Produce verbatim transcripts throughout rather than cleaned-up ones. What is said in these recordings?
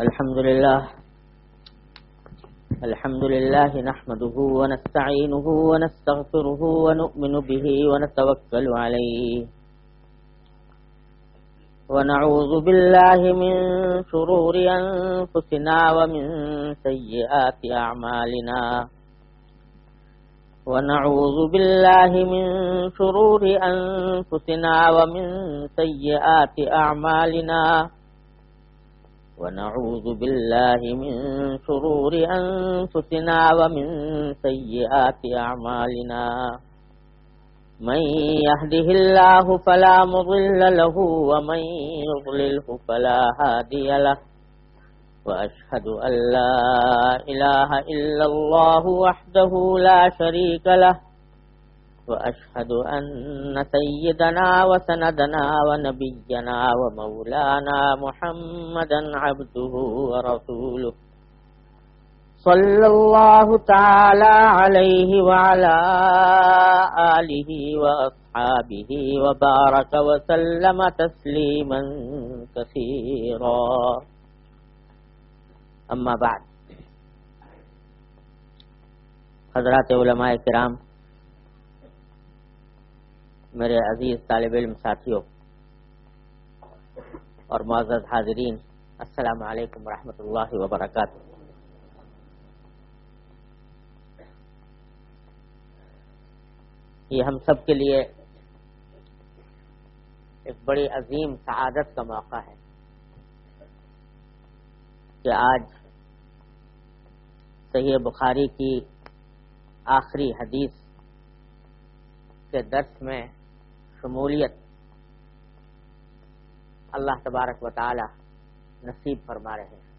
الحمد لله الحمد لله نحمده ونستعينه ونستغفره ونؤمن به ونتوكل عليه ونعوذ بالله من شرور أنفسنا ومن سيئات أعمالنا ونعوذ بالله من شرور أنفسنا ومن سيئات أعمالنا ونعوذ بالله من شرور أنفسنا ومن سيئات أعمالنا من يهده الله فلا مضل له ومن يضلله فلا هادي له وأشهد أن لا إله إلا الله وحده لا شريك له وأشهد أن سيدنا وسندنا ونبينا ومولانا محمدا عبده ورسوله صلى الله تعالى عليه وعلى آله وأصحابه وبارك وسلم تسليما كثيرا اما بعد. حضرات علماء کرام، میرے عزیز طالب علم ساتھیوں اور معزز حاضرین، السلام علیکم ورحمۃ اللہ وبرکاتہ. یہ ہم سب کے لیے ایک بڑی عظیم سعادت کا موقع ہے کہ آج صحیح بخاری کی آخری حدیث کے درس میں شمولیت اللہ تبارک و تعالی نصیب فرما رہے ہیں.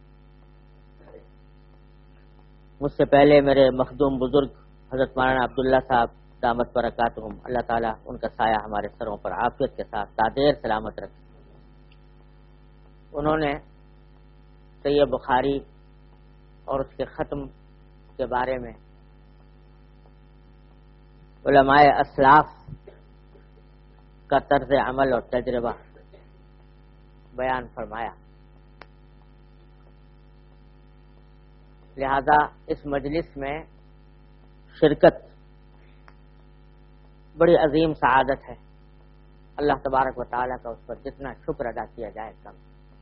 مجھ سے پہلے میرے مخدوم بزرگ حضرت مولانا عبداللہ صاحب دامت برکاتہم، اللہ تعالیٰ ان کا سایہ ہمارے سروں پر عافیت کے ساتھ تادیر سلامت رکھے. انہوں نے صحیح بخاری اور اس کے ختم کے بارے میں علماء اسلاف کا طرز عمل اور تجربہ بیان فرمایا. لہذا اس مجلس میں شرکت بڑی عظیم سعادت ہے. اللہ تبارک و تعالیٰ کا اس پر جتنا شکر ادا کیا جائے کم.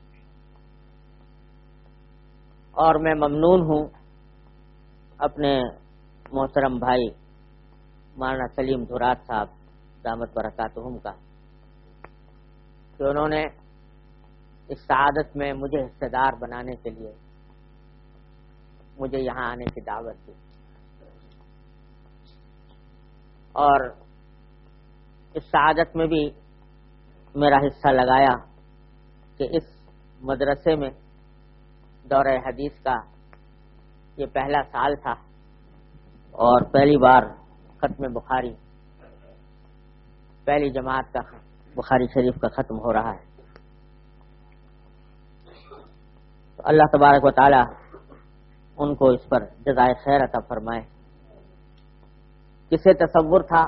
اور میں ممنون ہوں اپنے محترم بھائی مولانا سلیم دھرات صاحب دامت برکاتہم کا کہ انہوں نے اس سعادت میں مجھے حصہ دار بنانے کے لیے مجھے یہاں آنے کی دعوت دی اور اس سعادت میں بھی میرا حصہ لگایا کہ اس مدرسے میں دورہ حدیث کا یہ پہلا سال تھا اور پہلی بار ختم بخاری پہلی جماعت کا بخاری شریف کا ختم ہو رہا ہے. تو اللہ تبارک و تعالی ان کو اس پر جزائے خیر عطا فرمائے. کسے تصور تھا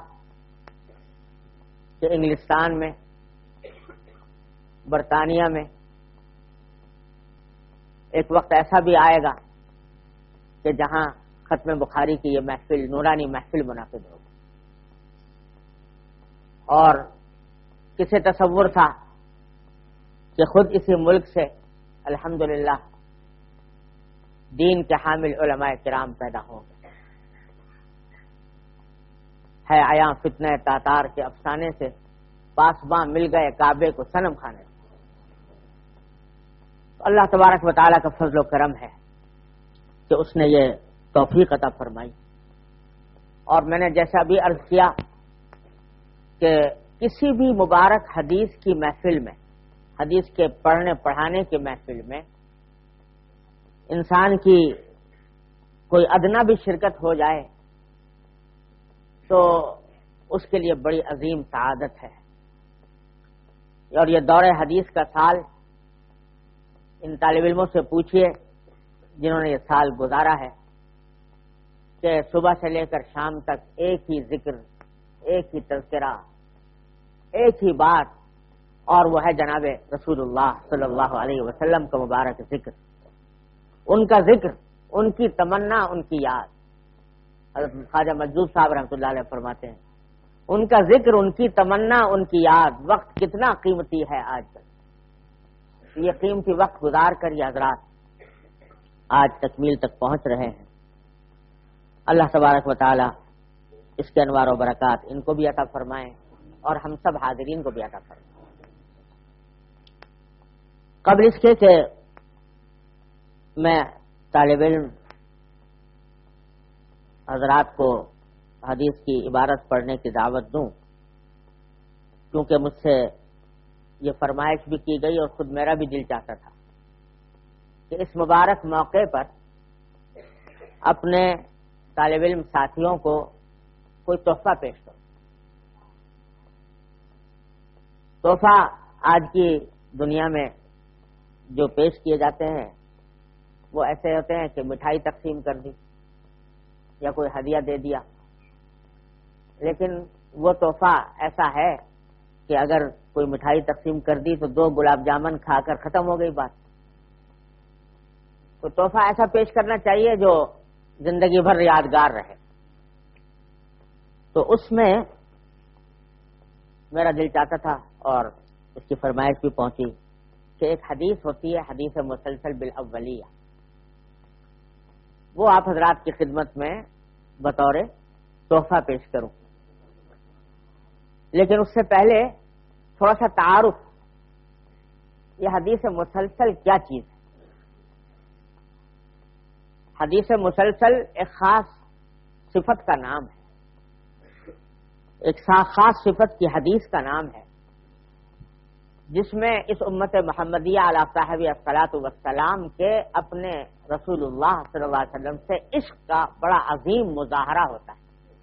کہ انگلستان میں، برطانیہ میں ایک وقت ایسا بھی آئے گا کہ جہاں ختم بخاری کی یہ محفل، نورانی محفل منعقد ہوگی. اور کسے تصور تھا کہ خود اسی ملک سے الحمدللہ دین کے حامل علماء کرام پیدا ہوں گے. ہے عیاں فتنہ تاتار کے افسانے سے پاسباں مل گئے کعبے کو صنم کھانے. اللہ تبارک و تعالیٰ کا فضل و کرم ہے کہ اس نے یہ توفیق عطا فرمائی. اور میں نے جیسا بھی عرض کیا کہ کسی بھی مبارک حدیث کی محفل میں، حدیث کے پڑھنے پڑھانے کی محفل میں انسان کی کوئی ادنا بھی شرکت ہو جائے تو اس کے لیے بڑی عظیم سعادت ہے. اور یہ دور حدیث کا سال، ان طالب علموں سے پوچھئے جنہوں نے یہ سال گزارا ہے کہ صبح سے لے کر شام تک ایک ہی ذکر، ایک ہی تذکرہ، ایک ہی بات اور وہ ہے جناب رسول اللہ صلی اللہ علیہ وسلم کا مبارک ذکر، ان کا ذکر، ان کی تمنا، ان کی یاد۔ حضرت خواجہ مجذوب صاحب رحمۃ اللہ علیہ فرماتے ہیں ان کا ذکر، ان کی تمنا، ان کی یاد۔ وقت کتنا قیمتی ہے آج کل، یہ قیمتی وقت گزار کر یہ حضرات آج تکمیل تک پہنچ رہے ہیں۔ اللہ تبارک و تعالی اس کے انوار و برکات ان کو بھی عطا فرمائیں اور ہم سب حاضرین کو بھی عطا فرمائیں۔ قبل اس کے کہ میں طالب علم حضرات کو حدیث کی عبارت پڑھنے کی دعوت دوں، کیونکہ مجھ سے یہ فرمائش بھی کی گئی اور خود میرا بھی دل چاہتا تھا کہ اس مبارک موقع پر اپنے طالب علم ساتھیوں کو کوئی تحفہ پیش کرو۔ تحفہ آج کی دنیا میں جو پیش کیے جاتے ہیں وہ ایسے ہوتے ہیں کہ مٹھائی تقسیم کر دی یا کوئی ہدیہ دے دیا، لیکن وہ تحفہ ایسا ہے کہ اگر کوئی مٹھائی تقسیم کر دی تو دو گلاب جامن کھا کر ختم ہو گئی بات۔ تو تحفہ ایسا پیش کرنا چاہیے جو زندگی بھر یادگار رہے۔ تو اس میں میرا دل چاہتا تھا اور اس کی فرمائش بھی پہنچی کہ ایک حدیث ہوتی ہے، حدیث مسلسل بالاولیہ، وہ آپ حضرات کی خدمت میں بطور تحفہ پیش کروں۔ لیکن اس سے پہلے تھوڑا سا تعارف، یہ حدیث مسلسل کیا چیز ہے؟ حدیث مسلسل ایک خاص صفت کا نام ہے، ایک خاص صفت کی حدیث کا نام ہے، جس میں اس امت محمدیہ علی صاحب الصلاۃ والسلام کے اپنے رسول اللہ صلی اللہ علیہ وسلم سے عشق کا بڑا عظیم مظاہرہ ہوتا ہے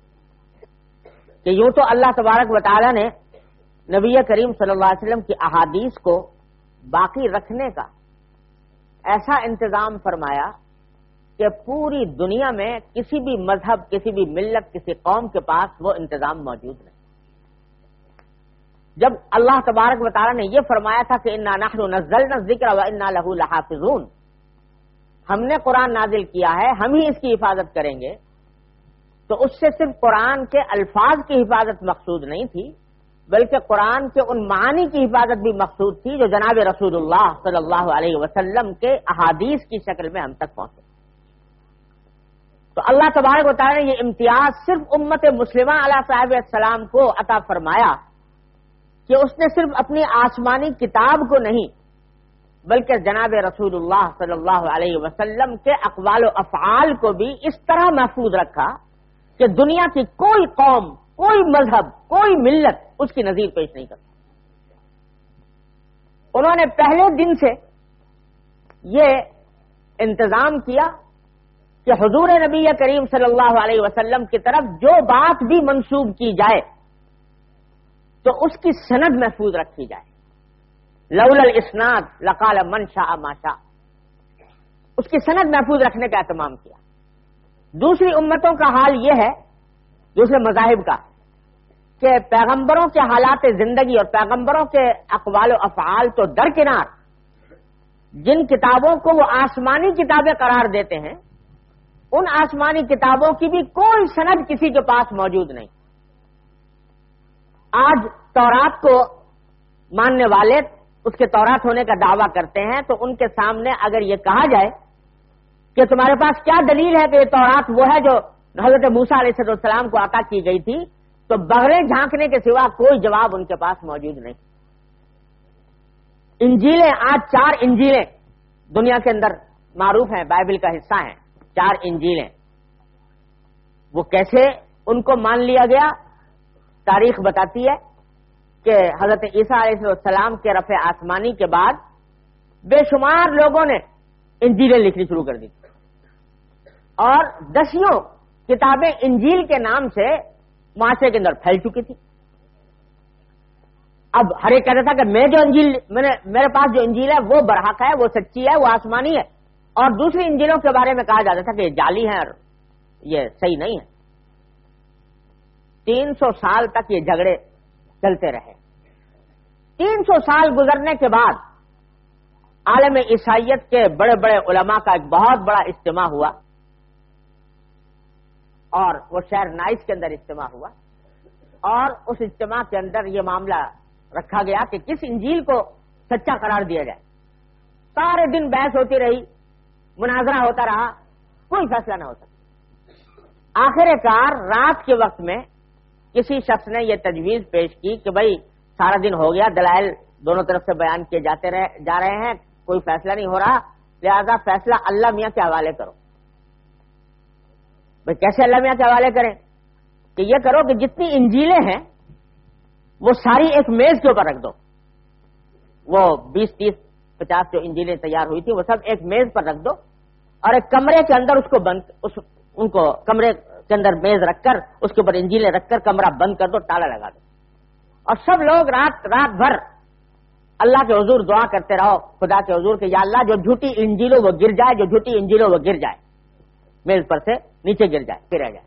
کہ یوں تو اللہ تبارک و تعالی نے نبی کریم صلی اللہ علیہ وسلم کی احادیث کو باقی رکھنے کا ایسا انتظام فرمایا کہ پوری دنیا میں کسی بھی مذہب، کسی بھی ملت، کسی قوم کے پاس وہ انتظام موجود نہیں۔ جب اللہ تبارک و تعالی نے یہ فرمایا تھا کہ انا نحن نزلنا الذکر وانا لہ لحافظون، ہم نے قرآن نازل کیا ہے، ہم ہی اس کی حفاظت کریں گے، تو اس سے صرف قرآن کے الفاظ کی حفاظت مقصود نہیں تھی، بلکہ قرآن کے ان معانی کی حفاظت بھی مقصود تھی جو جناب رسول اللہ صلی اللہ علیہ وسلم کے احادیث کی شکل میں ہم تک پہنچے۔ تو اللہ تبارک و تعالی نے یہ امتیاز صرف امت مسلمہ علیہ صاحب السلام کو عطا فرمایا کہ اس نے صرف اپنی آسمانی کتاب کو نہیں بلکہ جناب رسول اللہ صلی اللہ علیہ وسلم کے اقوال و افعال کو بھی اس طرح محفوظ رکھا کہ دنیا کی کوئی قوم، کوئی مذہب، کوئی ملت اس کی نظیر پیش نہیں کرتی۔ انہوں نے پہلے دن سے یہ انتظام کیا کہ حضور نبی کریم صلی اللہ علیہ وسلم کی طرف جو بات بھی منسوب کی جائے تو اس کی سند محفوظ رکھی جائے۔ لولا الاسناد لقال من شاء ما شاء، اس کی سند محفوظ رکھنے کا اہتمام کیا۔ دوسری امتوں کا حال یہ ہے، دوسرے مذاہب کا، کہ پیغمبروں کے حالات زندگی اور پیغمبروں کے اقوال و افعال تو درکنار، جن کتابوں کو وہ آسمانی کتابیں قرار دیتے ہیں ان آسمانی کتابوں کی بھی کوئی سند کسی کے پاس موجود نہیں۔ آج تورات کو ماننے والے اس کے تورات ہونے کا دعویٰ کرتے ہیں تو ان کے سامنے اگر یہ کہا جائے کہ تمہارے پاس کیا دلیل ہے کہ یہ تورات وہ ہے جو حضرت موسیٰ علیہ السلام کو عطا کی گئی تھی، تو بغلیں جھانکنے کے سوا کوئی جواب ان کے پاس موجود نہیں۔ انجیلیں، آج چار انجیلیں دنیا کے اندر معروف ہیں، بائبل کا حصہ ہیں، چار انجیلیں، وہ کیسے ان کو مان لیا گیا؟ تاریخ بتاتی ہے کہ حضرت عیسیٰ علیہ السلام کے رفع آسمانی کے بعد بے شمار لوگوں نے انجیلیں لکھنی شروع کر دی اور دسیوں کتابیں انجیل کے نام سے معاشرے کے اندر پھیل چکی تھی۔ اب ہر ایک کہتا تھا کہ میں جو انجیل میں نے میرے پاس جو انجیل ہے وہ برحق ہے، وہ سچی ہے، وہ آسمانی ہے، اور دوسری انجیلوں کے بارے میں کہا جاتا تھا کہ یہ جعلی ہے اور یہ صحیح نہیں ہے۔ تین سو سال تک یہ جھگڑے چلتے رہے تین سو سال گزرنے کے بعد عالم عیسائیت کے بڑے بڑے علماء کا ایک بہت بڑا اجتماع ہوا، اور وہ شہر نائس کے اندر اجتماع ہوا، اور اس اجتماع کے اندر یہ معاملہ رکھا گیا کہ کس انجیل کو سچا قرار دیا جائے۔ سارے دن بحث ہوتی رہی، مناظرہ ہوتا رہا، کوئی فیصلہ نہ ہو سکا۔ آخر کار رات کے وقت میں کسی شخص نے یہ تجویز پیش کی کہ بھائی سارا دن ہو گیا، دلائل دونوں طرف سے بیان کیے جاتے رہے جا رہے ہیں، کوئی فیصلہ نہیں ہو رہا، لہذا فیصلہ اللہ میاں کے حوالے کرو۔ بھائی کیسے اللہ میاں کے حوالے کریں؟ کہ یہ کرو کہ جتنی انجیلیں ہیں وہ ساری ایک میز کے اوپر رکھ دو، وہ بیس تیس پچاس جو انجیلیں تیار ہوئی تھی وہ سب ایک میز پر رکھ دو، اور ایک کمرے کے اندر اس کو بند اس ان کو کمرے کے اندر میز رکھ کر اس کے اوپر انجیلیں رکھ کر کمرہ بند کر دو، تالا لگا دو، اور سب لوگ رات رات بھر اللہ کے حضور دعا کرتے رہو، خدا کے حضور کہ یا اللہ جو جھوٹی انجیلوں وہ گر جائے، جو جھوٹی انجیلوں وہ گر جائے، میز پر سے نیچے گر جائے، پھر رہ جائے۔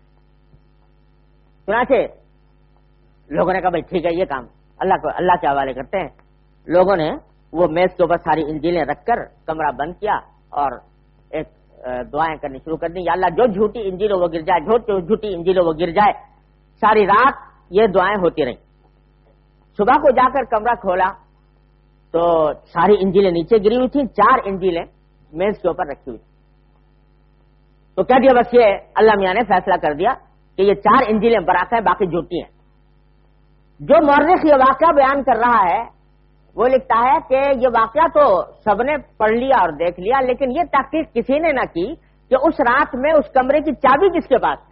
چنانچہ لوگوں نے کہا بھائی ٹھیک ہے یہ کام اللہ کو اللہ کے حوالے کرتے ہیں۔ لوگوں نے وہ میز کے اوپر ساری انجیلیں رکھ کر کمرہ بند کیا اور ایک دعائیں کرنی شروع کر دی، یا اللہ جو جھوٹی انجیلوں وہ گر جائے، جو جھوٹی انجیلوں وہ گر جائے۔ ساری رات یہ دعائیں ہوتی رہیں۔ صبح کو جا کر کمرہ کھولا تو ساری انجیلیں نیچے گری ہوئی تھیں، چار انجیلیں میز کے اوپر رکھی ہوئی تھیں۔ تو کہہ دیا بس یہ اللہ میاں نے فیصلہ کر دیا کہ یہ چار انجیلیں برحق ہیں، باقی جھوٹی ہیں۔ جو مورخ یہ واقعہ بیان کر رہا ہے وہ لکھتا ہے کہ یہ واقعہ تو سب نے پڑھ لیا اور دیکھ لیا، لیکن یہ تحقیق کسی نے نہ کی کہ اس رات میں اس کمرے کی چابی کس کے پاس،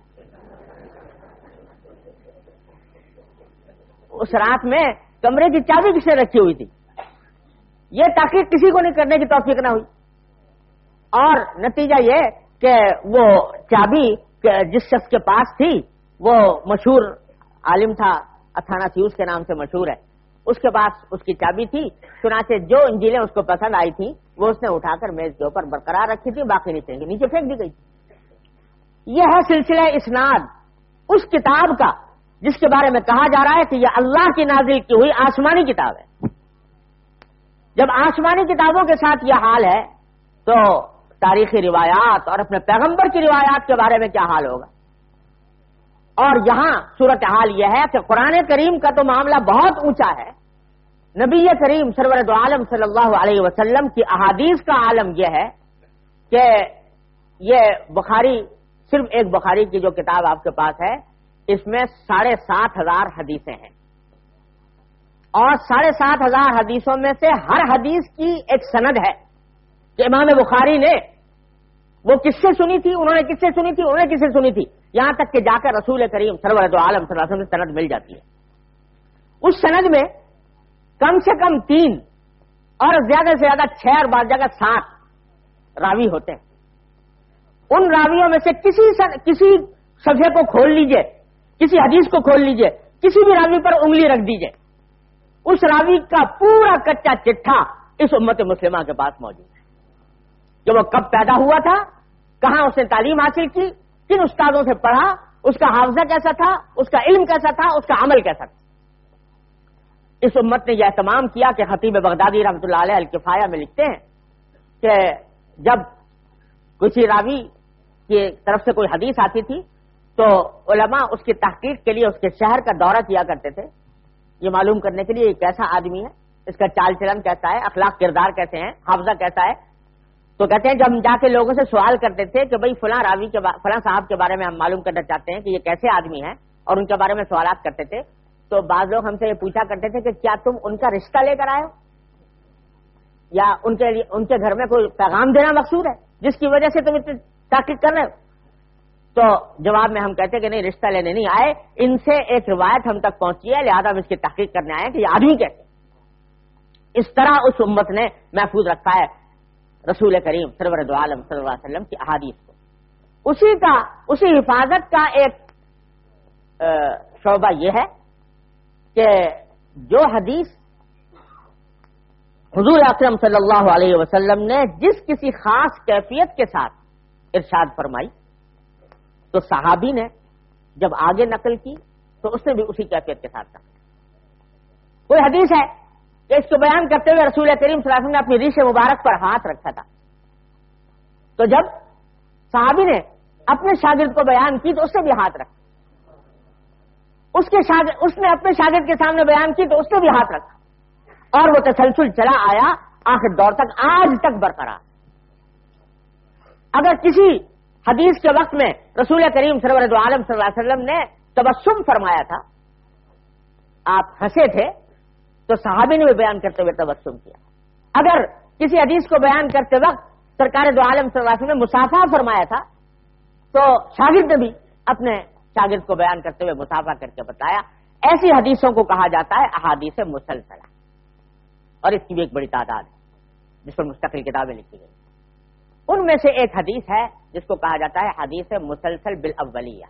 اس رات میں کمرے کی چابی کس نے رکھی ہوئی تھی، یہ تحقیق کسی کو نہیں کرنے کی توفیق نہ ہوئی۔ اور نتیجہ یہ کہ وہ چابی جس شخص کے پاس تھی وہ مشہور عالم تھا، اتھاناسیوس کے نام سے مشہور ہے، اس کے پاس اس کی چابی تھی۔ چنانچہ جو انجیلیں اس کو پسند آئی تھیں وہ اس نے اٹھا کر میز کے اوپر برقرار رکھی تھی، باقی نیچے نیچے پھینک دی گئی۔ یہ ہے سلسلہ اسناد اس کتاب کا جس کے بارے میں کہا جا رہا ہے کہ یہ اللہ کی نازل کی ہوئی آسمانی کتاب ہے۔ جب آسمانی کتابوں کے ساتھ یہ حال ہے تو تاریخی روایات اور اپنے پیغمبر کی روایات کے بارے میں کیا حال ہوگا؟ اور یہاں صورتحال یہ ہے کہ قرآن کریم کا تو معاملہ بہت اونچا ہے، نبی کریم سرور دو عالم صلی اللہ علیہ وسلم کی احادیث کا عالم یہ ہے کہ یہ بخاری، صرف ایک بخاری کی جو کتاب آپ کے پاس ہے اس میں ساڑھے سات ہزار حدیثیں ہیں، اور ساڑھے سات ہزار حدیثوں میں سے ہر حدیث کی ایک سند ہے کہ امام بخاری نے وہ کس سے سنی تھی، انہوں نے کس سے سنی تھی، انہوں نے کس سے سنی تھی، یہاں تک کہ جا کر رسول کریم سرور دو عالم صلی اللہ علیہ وسلم سے سند مل جاتی ہے۔ اس سند میں کم سے کم تین اور زیادہ سے زیادہ چھ اور بعض جگہ سات راوی ہوتے ہیں۔ ان راویوں میں سے کسی کسی صفحے کو کھول لیجئے، کسی حدیث کو کھول لیجئے، کسی بھی راوی پر انگلی رکھ دیجئے، اس راوی کا پورا کچا چٹھا اس امت مسلمہ کے پاس موجود ہے کہ وہ کب پیدا ہوا تھا، کہاں اس نے تعلیم حاصل کی، کن استادوں سے پڑھا، اس کا حافظہ کیسا تھا، اس کا علم کیسا تھا، اس کا عمل کیسا تھا۔ اس امت نے یہ اہتمام کیا کہ خطیب بغدادی رحمۃ اللہ علیہ الکفایہ میں لکھتے ہیں کہ جب کسی راوی کی طرف سے کوئی حدیث آتی تھی تو علماء اس کی تحقیق کے لیے اس کے شہر کا دورہ کیا کرتے تھے، یہ معلوم کرنے کے لیے یہ کیسا آدمی ہے، اس کا چال چلن کیسا ہے، اخلاق کردار کیسے ہیں، حافظہ کیسا ہے۔ تو کہتے ہیں جب ہم جا کے لوگوں سے سوال کرتے تھے کہ بھئی فلاں راوی کے فلاں صاحب کے بارے میں ہم معلوم کرنا چاہتے ہیں کہ یہ کیسے آدمی ہیں، اور ان کے بارے میں سوالات کرتے تھے، تو بعض لوگ ہم سے یہ پوچھا کرتے تھے کہ کیا تم ان کا رشتہ لے کر آئے ہو، یا ان کے لیے ان کے گھر میں کوئی پیغام دینا مقصود ہے جس کی وجہ سے تم اتنی تحقیق کر رہے ہو؟ تو جواب میں ہم کہتے کہ نہیں، رشتہ لینے نہیں آئے، ان سے ایک روایت ہم تک پہنچی ہے، لہذا ہم اس کی تحقیق کرنے آئے کہ یہ آدمی کیسے۔ اس طرح اس امت نے محفوظ رکھا ہے رسول کریم سرور دو عالم صلی اللہ علیہ وسلم کی احادیث کو۔ اسی کا اسی حفاظت کا ایک شعبہ یہ ہے کہ جو حدیث حضور اکرم صلی اللہ علیہ وسلم نے جس کسی خاص کیفیت کے ساتھ ارشاد فرمائی تو صحابی نے جب آگے نقل کی تو اس نے بھی اسی کیفیت کے ساتھ نقل کی۔ کوئی حدیث ہے کہ اس کو بیان کرتے ہوئے رسول کریم صلی اللہ علیہ وسلم نے اپنی ریش مبارک پر ہاتھ رکھا تھا. تو جب صحابی نے اپنے شاگرد کو بیان کی تو اس نے بھی ہاتھ رکھا, اس کے شاگرد اس نے اپنے شاگرد کے سامنے بیان کی تو اس نے بھی ہاتھ رکھا, اور وہ تسلسل چلا آیا آخر دور تک, آج تک برقرار. اگر کسی حدیث کے وقت میں رسول کریم سرور دو عالم صلی اللہ علیہ وسلم نے تبسم فرمایا تھا, آپ ہنسے تھے, تو صحابی نے بھی بیان کرتے ہوئے تبسم کیا. اگر کسی حدیث کو بیان کرتے وقت سرکار دو عالم صلی اللہ علیہ وسلم نے مسافہ فرمایا تھا, تو شاگرد نے بھی اپنے شاگرد کو بیان کرتے ہوئے مسافہ کر کے بتایا. ایسی حدیثوں کو کہا جاتا ہے احادیث مسلسلہ, اور اس کی بھی ایک بڑی تعداد ہے جس پر مستقل کتابیں لکھی گئی. ان میں سے ایک حدیث ہے جس کو کہا جاتا ہے حدیث مسلسل بالاولیہ,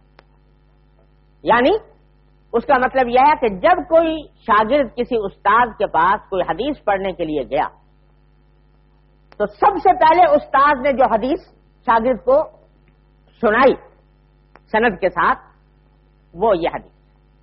یعنی اس کا مطلب یہ ہے کہ جب کوئی شاگرد کسی استاد کے پاس کوئی حدیث پڑھنے کے لیے گیا تو سب سے پہلے استاد نے جو حدیث شاگرد کو سنائی سند کے ساتھ وہ یہ حدیث,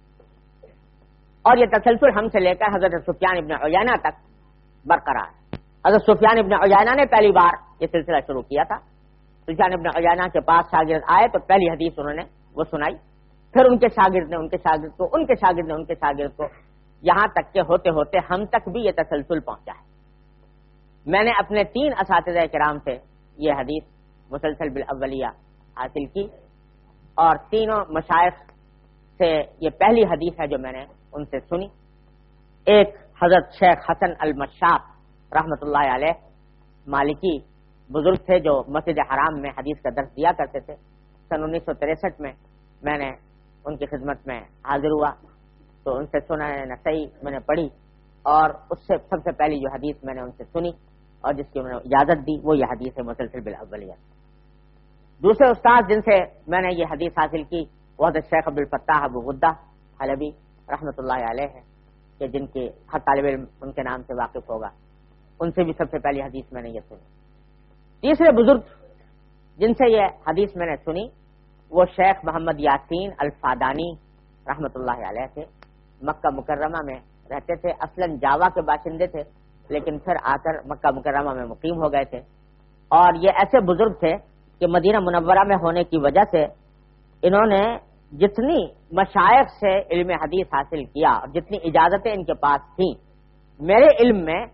اور یہ تسلسل ہم سے لے کر حضرت سفیان ابن عیینہ تک برقرار ہے. حضرت سفیان ابن عیینہ نے پہلی بار یہ سلسلہ شروع کیا تھا. سفیان ابن عیینہ کے پاس شاگرد آئے تو پہلی حدیث انہوں نے وہ سنائی, پھر ان کے شاگرد نے ان کے شاگرد کو ان کے شاگرد نے ان کے شاگرد کو, یہاں تک کہ ہوتے ہوتے ہم تک بھی یہ تسلسل پہنچا ہے. میں نے اپنے تین اساتذہ کرام سے یہ حدیث مسلسل بالاولیہ حاصل کی, اور تینوں مشائخ سے یہ پہلی حدیث ہے جو میں نے ان سے سنی. ایک حضرت شیخ حسن المشاق رحمۃ اللہ علیہ مالکی بزرگ تھے جو مسجد حرام میں حدیث کا درس دیا کرتے تھے. سن انیس سو تریسٹھ میں میں نے ان کی خدمت میں حاضر ہوا تو ان سے سنن نسائی میں نے پڑھی, اور اس سے سب سے پہلی جو حدیث میں نے ان سے سنی اور جس کی انہوں نے اجازت دی وہ یہ حدیث ہے مسلسل بالاولیہ. دوسرے استاد جن سے میں نے یہ حدیث حاصل کی وہ حضرت شیخ عبدالفتاح ابو غدہ حلبی رحمۃ اللہ علیہ ہے, کہ جن کے ہر طالب علم ان کے نام سے واقف ہوگا. ان سے بھی سب سے پہلی حدیث میں نے یہ سنی. تیسرے بزرگ جن سے یہ حدیث میں نے سنی وہ شیخ محمد یاسین الفادانی رحمۃ اللہ علیہ تھے. مکہ مکرمہ میں رہتے تھے, اصلاً جاوا کے باشندے تھے لیکن پھر آ کر مکہ مکرمہ میں مقیم ہو گئے تھے. اور یہ ایسے بزرگ تھے کہ مدینہ منورہ میں ہونے کی وجہ سے انہوں نے جتنی مشائخ سے علم حدیث حاصل کیا اور جتنی اجازتیں ان کے پاس تھیں, میرے علم میں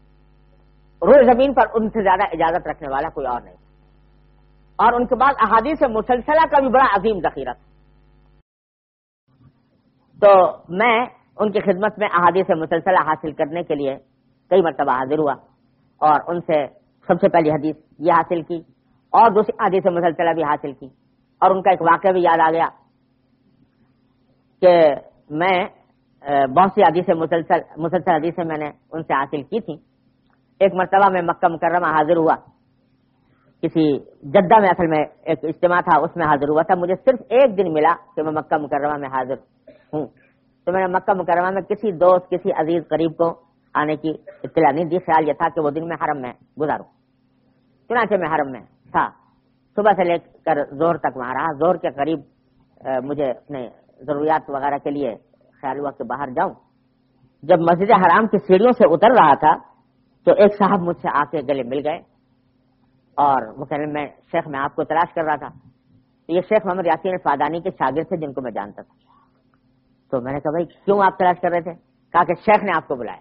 روئے زمین پر ان سے زیادہ اجازت رکھنے والا کوئی اور نہیں. اور ان کے بعد احادیث مسلسلہ کا بھی بڑا عظیم ذخیرہ تھا. تو میں ان کی خدمت میں احادیث مسلسلہ حاصل کرنے کے لیے کئی مرتبہ حاضر ہوا, اور ان سے سب سے پہلی حدیث یہ حاصل کی اور دوسری حدیث مسلسلہ بھی حاصل کی. اور ان کا ایک واقعہ بھی یاد آ گیا کہ میں بہت سی حدیث مسلسل مسلسل حدیثیں میں نے ان سے حاصل کی تھیں. ایک مرتبہ میں مکہ مکرمہ حاضر ہوا, کسی جدہ میں اصل میں ایک اجتماع تھا اس میں حاضر ہوا تھا. مجھے صرف ایک دن ملا کہ میں مکہ مکرمہ میں حاضر ہوں, تو میں نے مکہ مکرمہ میں کسی دوست کسی عزیز قریب کو آنے کی اطلاع نہیں دی. خیال یہ تھا کہ وہ دن میں حرم میں گزاروں. چنانچہ میں حرم میں تھا, صبح سے لے کر زہر تک وہاں رہا. زہر کے قریب مجھے اپنے ضروریات وغیرہ کے لیے خیال ہوا کہ باہر جاؤں. جب مسجد حرام کی سیڑھیوں سے اتر رہا تھا تو ایک صاحب مجھ سے آ کے گلے مل گئے اور وہ کہنے میں شیخ میں آپ کو تلاش کر رہا تھا. یہ شیخ محمد یاسین فادانی کے شاگرد تھے جن کو میں جانتا تھا. تو میں نے کہا بھائی کیوں آپ تلاش کر رہے تھے؟ کہا کہ شیخ نے آپ کو بلایا.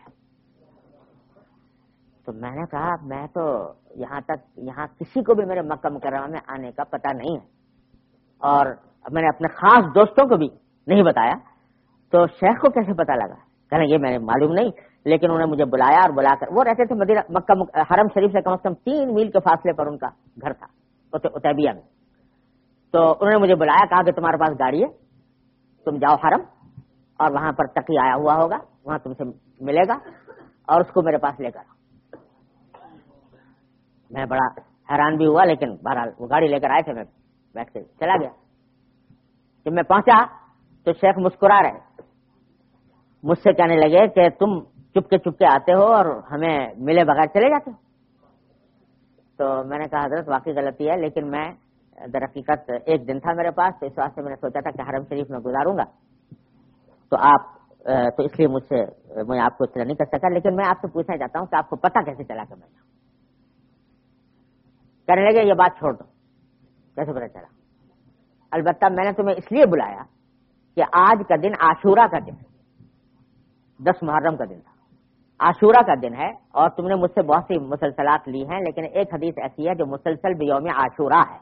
تو میں نے کہا میں تو یہاں تک یہاں کسی کو بھی میرے مکہ مکرمہ میں آنے کا پتہ نہیں ہے اور میں نے اپنے خاص دوستوں کو بھی نہیں بتایا, تو شیخ کو کیسے پتہ لگا؟ کہنا یہ میں نے معلوم نہیں, لیکن انہوں نے مجھے بلایا اور بلا کر, وہ رہتے تھے مدینہ مکہ حرم شریف سے کم از کم تین میل کے فاصلے پر ان کا گھر تھا اتیبیہ میں. تو انہوں نے مجھے بلایا, کہا کہ تمہارے پاس گاڑی ہے, تم جاؤ حرم اور وہاں پر تقی آیا ہوا ہوگا, وہاں تم سے ملے گا اور اس کو میرے پاس لے کر آؤ. میں بڑا حیران بھی ہوا, لیکن بہرحال وہ گاڑی لے کر آئے تھے, میں بیٹھ کے چلا گیا. جب میں پہنچا تو شیخ مسکرا رہے, مجھ سے کہنے لگے کہ تم چپکے چپکے آتے ہو اور ہمیں ملے بغیر چلے جاتے ہو. تو میں نے کہا حضرت واقعی غلطی ہے, لیکن میں در حقیقت ایک دن تھا میرے پاس, تو اس واسطے میں نے سوچا تھا کہ حرم شریف میں گزاروں گا, تو آپ تو اس لیے مجھ سے میں آپ کو اطلاع نہیں کر سکا، لیکن میں آپ سے پوچھنا چاہتا ہوں کہ آپ کو پتہ کیسے چلا کہ میں جاؤں؟ کہنے لگے یہ بات چھوڑ دو، کیسے پتہ چلا؟ البتہ میں نے تمہیں اس لیے بلایا کہ آج کا دن عاشورہ کا دن ہے، دس محرم کا دن تھا، عاشورہ کا دن ہے، اور تم نے مجھ سے بہت سی مسلسلات لی ہیں، لیکن ایک حدیث ایسی ہے جو مسلسل بیوم عاشورہ ہے،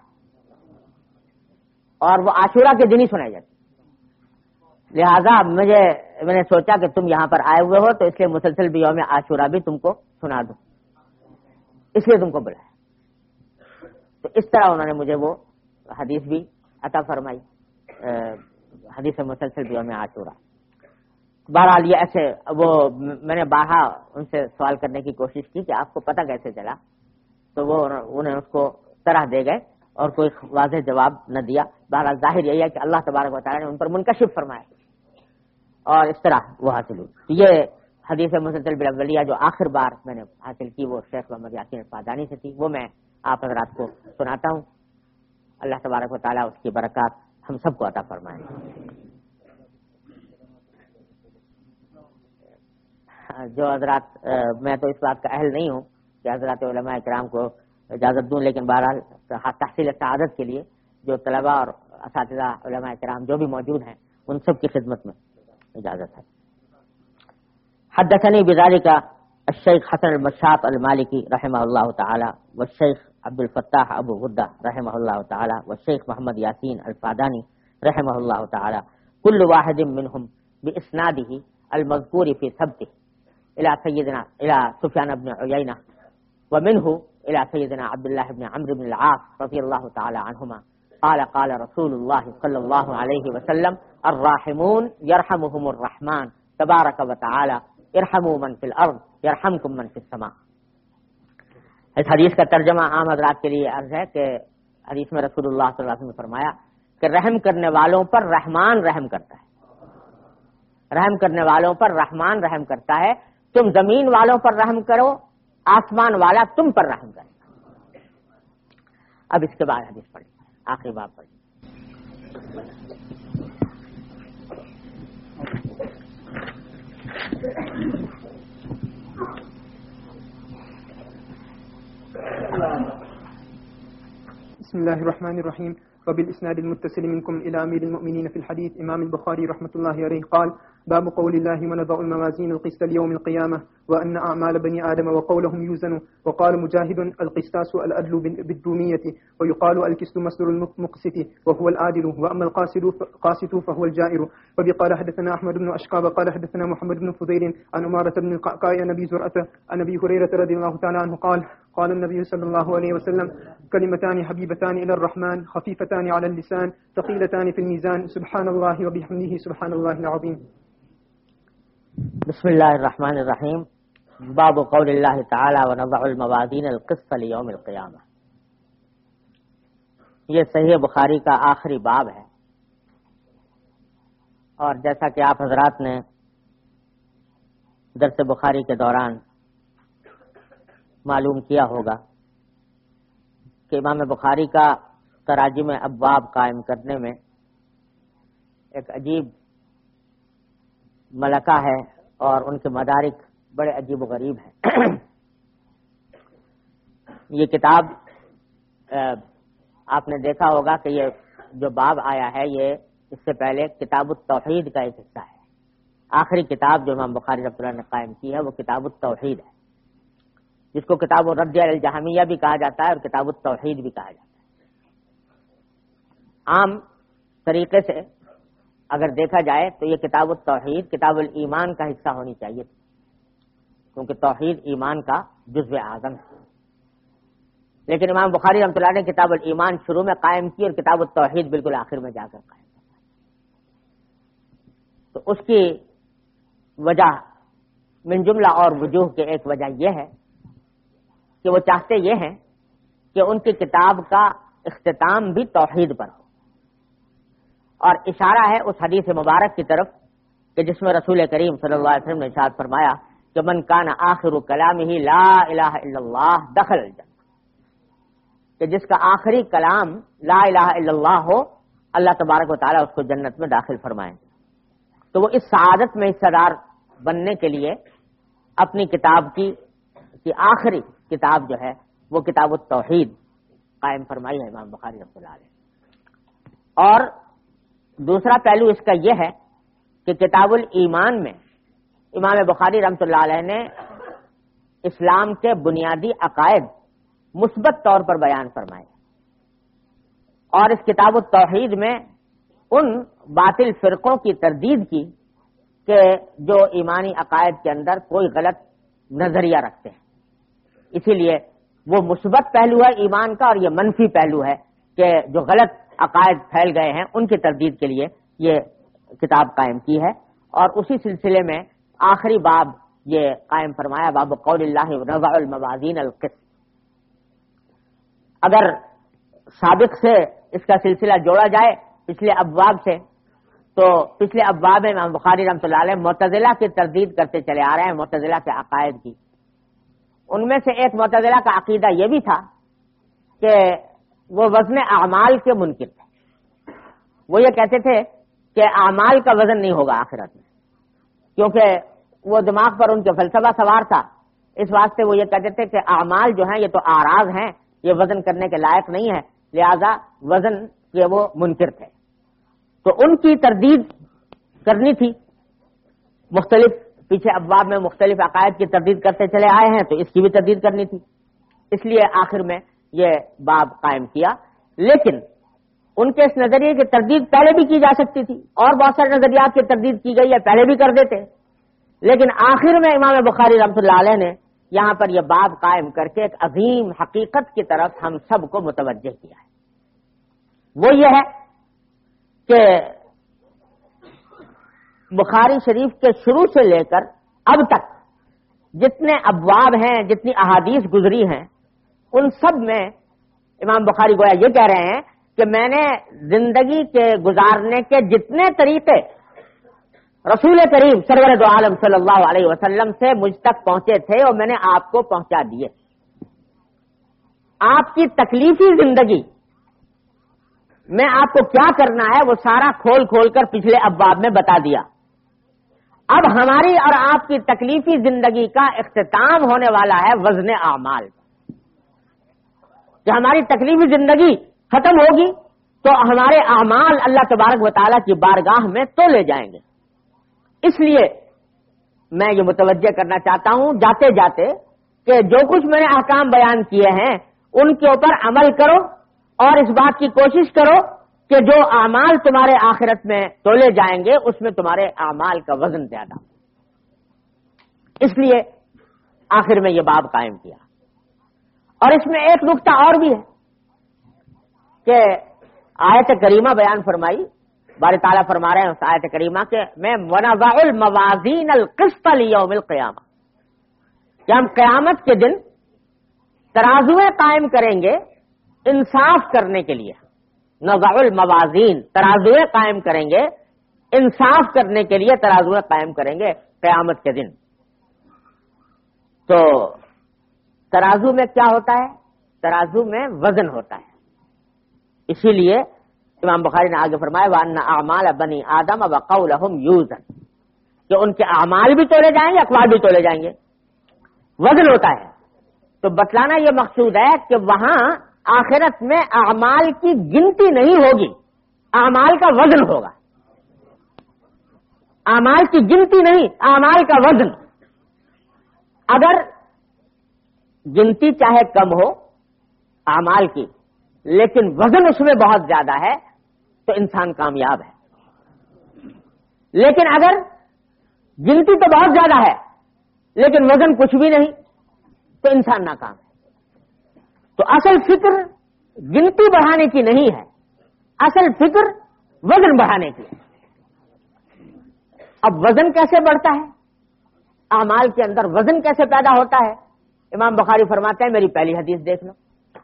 اور وہ عاشورہ کے دن ہی سنائی جاتی، لہذا مجھے میں نے سوچا کہ تم یہاں پر آئے ہوئے ہو تو اس لیے مسلسل بیوم عاشورہ بھی تم کو سنا دوں، اس لیے تم کو بلایا۔ تو اس طرح انہوں نے مجھے وہ حدیث بھی عطا فرمائی، حدیث مسلسل بیوم عاشورہ۔ بہرحال یہ ایسے وہ میں نے بارہا ان سے سوال کرنے کی کوشش کی کہ آپ کو پتہ کیسے چلا، تو وہ انہیں اس کو طرح دے گئے اور کوئی واضح جواب نہ دیا۔ بہرحال ظاہر یہی ہے کہ اللہ تبارک و تعالیٰ نے ان پر منکشف فرمایا اور اس طرح وہ حاصل ہوئی۔ یہ حدیث مسلسل بالاولیہ جو آخر بار میں نے حاصل کی وہ شیخ محمد یاسین الفادانی سے تھی، وہ میں آپ حضرات کو سناتا ہوں۔ اللہ تبارک و تعالیٰ اس کی برکات ہم سب کو عطا فرمائے۔ جو حضرات میں تو اس بات کا اہل نہیں ہوں کہ حضرات علماء کرام کو اجازت دوں، لیکن بہرحال تحصیل سعادت کے لیے جو طلباء اور اساتذہ علماء کرام جو بھی موجود ہیں ان سب کی خدمت میں اجازت ہے۔ حدثني بذلك الشيخ حسن المشاط المالكي رحمه الله تعالى والشيخ عبد الفتاح ابو غدة رحمه الله تعالى والشيخ محمد ياسين الفاداني رحمه الله تعالى، كل واحد منهم باسناده المذكور في ثبته الى سيدنا الى سفيان بن عيينة، ومنه الى سيدنا عبد الله بن عمرو بن العاص رضي الله تعالى عنهما قال قال رسول الله صلى الله عليه وسلم الراحمون يرحمهم الرحمن تبارك وتعالى ارحموا من في الارض يرحمكم من في السماء۔ اس حدیث کا ترجمہ عام حضرات کے لیے عرض ہے کہ حدیث میں رسول اللہ صلی اللہ علیہ وسلم نے فرمایا کہ رحم کرنے والوں پر رحمان رحم کرتا ہے، رحم کرنے والوں پر رحمان رحم کرتا ہے، تم زمین والوں پر رحم کرو، آسمان والا تم پر رحم کرے گا۔ اب اس کے بعد حدیث پڑھیں، آخری باب پڑھیں۔ بسم الله الرحمن الرحيم، وبالإسناد المتصل منكم إلى أمير المؤمنين في الحديث إمام البخاري رحمة الله عليه قال: باب قول الله ونضع الموازين القسط ليوم القيامة وأن أعمال بني آدم وقولهم يوزن. وقال مجاهد: القسطاس العدل بالدومية، ويقال الكسط مصدر المقسط وهو العادل، وأما القاسط فهو الجائر. وبقال حدثنا أحمد بن أشقاب قال حدثنا محمد بن فضيل عن أمارة بن القعقاع عن أبي زرعة عن أبي هريرة رضي الله تعالى عنه قال: قال النبي صلى الله عليه وسلم: كلمتان حبيبتان إلى الرحمن خفيفتان على اللسان ثقيلتان في الميزان سبحان الله وبحمده سبحان الله العظيم. بسم اللہ الرحمن الرحیم۔ باب قول اللہ تعالی ونضع الموازین القسط لیوم القیامہ، یہ صحیح بخاری کا آخری باب ہے، اور جیسا کہ آپ حضرات نے درس بخاری کے دوران معلوم کیا ہوگا کہ امام بخاری کا تراجم ابواب قائم کرنے میں ایک عجیب ملکہ ہے، اور ان کے مدارک بڑے عجیب و غریب ہیں۔ یہ کتاب آپ نے دیکھا ہوگا کہ یہ جو باب آیا ہے یہ اس سے پہلے کتاب التوحید کا ایک حصہ ہے۔ آخری کتاب جو امام بخاری رحمۃ اللہ نے قائم کی ہے وہ کتاب التوحید ہے، جس کو کتاب الرد علی الجہمیہ بھی کہا جاتا ہے اور کتاب التوحید بھی کہا جاتا ہے۔ عام طریقے سے اگر دیکھا جائے تو یہ کتاب التوحید کتاب الایمان کا حصہ ہونی چاہیے تھی، کیونکہ توحید ایمان کا جزو اعظم ہے، لیکن امام بخاری رحمۃ اللہ نے کتاب الایمان شروع میں قائم کی اور کتاب التوحید بالکل آخر میں جا کر قائم کی۔ تو اس کی وجہ من جملہ اور وجوہ کے ایک وجہ یہ ہے کہ وہ چاہتے یہ ہیں کہ ان کی کتاب کا اختتام بھی توحید پر ہو، اور اشارہ ہے اس حدیث مبارک کی طرف کہ جس میں رسول کریم صلی اللہ علیہ وسلم نے ارشاد فرمایا کہ من کان آخر کلامہ لا الہ الا اللہ دخل الجنہ، کہ جس کا آخری کلام لا الہ الا اللہ ہو اللہ تبارک و تعالیٰ اس کو جنت میں داخل فرمائیں گے۔ تو وہ اس سعادت میں حصہ دار بننے کے لیے اپنی کتاب کی کی آخری کتاب جو ہے وہ کتاب التوحید قائم فرمائی ہے امام بخاری رحمۃ اللہ علیہ۔ اور دوسرا پہلو اس کا یہ ہے کہ کتاب الایمان میں امام بخاری رحمۃ اللہ علیہ نے اسلام کے بنیادی عقائد مثبت طور پر بیان فرمائے، اور اس کتاب التوحید میں ان باطل فرقوں کی تردید کی کہ جو ایمانی عقائد کے اندر کوئی غلط نظریہ رکھتے ہیں۔ اسی لیے وہ مثبت پہلو ہے ایمان کا، اور یہ منفی پہلو ہے کہ جو غلط عقائد پھیل گئے ہیں ان کی تردید کے لیے یہ کتاب قائم کی ہے۔ اور اسی سلسلے میں آخری باب یہ قائم فرمایا، باب قول اللہ ونضع الموازین القسط۔ اگر سابق سے اس کا سلسلہ جوڑا جائے پچھلے ابواب سے، تو پچھلے ابواب میں امام بخاری رحمۃ اللہ علیہ معتزلہ کی تردید کرتے چلے آ رہے ہیں، معتزلہ کے عقائد کی۔ ان میں سے ایک معتزلہ کا عقیدہ یہ بھی تھا کہ وہ وزن اعمال کے منکر تھے۔ وہ یہ کہتے تھے کہ اعمال کا وزن نہیں ہوگا آخرت میں، کیونکہ وہ دماغ پر ان کے فلسفہ سوار تھا، اس واسطے وہ یہ کہتے تھے کہ اعمال جو ہیں یہ تو اعراض ہیں، یہ وزن کرنے کے لائق نہیں ہے، لہذا وزن کے وہ منکر تھے۔ تو ان کی تردید کرنی تھی، مختلف پیچھے ابواب میں مختلف عقائد کی تردید کرتے چلے آئے ہیں، تو اس کی بھی تردید کرنی تھی، اس لیے آخر میں یہ باب قائم کیا۔ لیکن ان کے اس نظریے کی تردید پہلے بھی کی جا سکتی تھی، اور بہت سارے نظریات کی تردید کی گئی ہے، پہلے بھی کر دیتے، لیکن آخر میں امام بخاری رحمۃ اللہ علیہ نے یہاں پر یہ باب قائم کر کے ایک عظیم حقیقت کی طرف ہم سب کو متوجہ کیا ہے۔ وہ یہ ہے کہ بخاری شریف کے شروع سے لے کر اب تک جتنے ابواب ہیں، جتنی احادیث گزری ہیں، ان سب میں امام بخاری گویا یہ کہہ رہے ہیں کہ میں نے زندگی کے گزارنے کے جتنے طریقے رسول کریم سرور دو عالم صلی اللہ علیہ وسلم سے مجھ تک پہنچے تھے، اور میں نے آپ کو پہنچا دیے۔ آپ کی تکلیفی زندگی میں آپ کو کیا کرنا ہے وہ سارا کھول کھول کر پچھلے ابواب میں بتا دیا۔ اب ہماری اور آپ کی تکلیفی زندگی کا اختتام ہونے والا ہے وزن اعمال۔ جب ہماری تکلیفی زندگی ختم ہوگی تو ہمارے اعمال اللہ تبارک و تعالیٰ کی بارگاہ میں تولے جائیں گے۔ اس لیے میں یہ متوجہ کرنا چاہتا ہوں جاتے جاتے کہ جو کچھ میں نے احکام بیان کیے ہیں ان کے اوپر عمل کرو، اور اس بات کی کوشش کرو کہ جو اعمال تمہارے آخرت میں تولے جائیں گے اس میں تمہارے اعمال کا وزن زیادہ۔ اس لیے آخر میں یہ باب قائم کیا۔ اور اس میں ایک نقطہ اور بھی ہے کہ آیت کریمہ بیان فرمائی، باری تعالیٰ فرما رہے ہیں اس آیت کریمہ کے میں وَنَضَعُ الْمَوَازِينَ الْقِسْطَ لِيَوْمِ الْقِيَامَةِ، کہ ہم قیامت کے دن ترازویں قائم کریں گے انصاف کرنے کے لیے۔ نضع الموازین، ترازویں قائم کریں گے انصاف کرنے کے لیے، ترازویں قائم کریں گے قیامت کے دن۔ تو ترازو میں کیا ہوتا ہے؟ ترازو میں وزن ہوتا ہے۔ اسی لیے امام بخاری نے آگے فرمایا وَأَنَّ أَعْمَالَ بَنِي آدَمَ وَقَوْلَهُمْ يُوزَنُ، کہ ان کے اعمال بھی تولے جائیں گے، اقوال بھی تولے جائیں گے، وزن ہوتا ہے۔ تو بتلانا یہ مقصود ہے کہ وہاں آخرت میں اعمال کی گنتی نہیں ہوگی، اعمال کا وزن ہوگا۔ اعمال کی گنتی نہیں، اعمال کا وزن۔ اگر گنتی چاہے کم ہو اعمال کی، لیکن وزن اس میں بہت زیادہ ہے تو انسان کامیاب ہے۔ لیکن اگر گنتی تو بہت زیادہ ہے لیکن وزن کچھ بھی نہیں تو انسان ناکام ہے۔ تو اصل فکر گنتی بڑھانے کی نہیں ہے، اصل فکر وزن بڑھانے کی ہے۔ اب وزن کیسے بڑھتا ہے؟ اعمال کے اندر وزن کیسے پیدا ہوتا ہے؟ امام بخاری فرماتے ہیں میری پہلی حدیث دیکھ لو،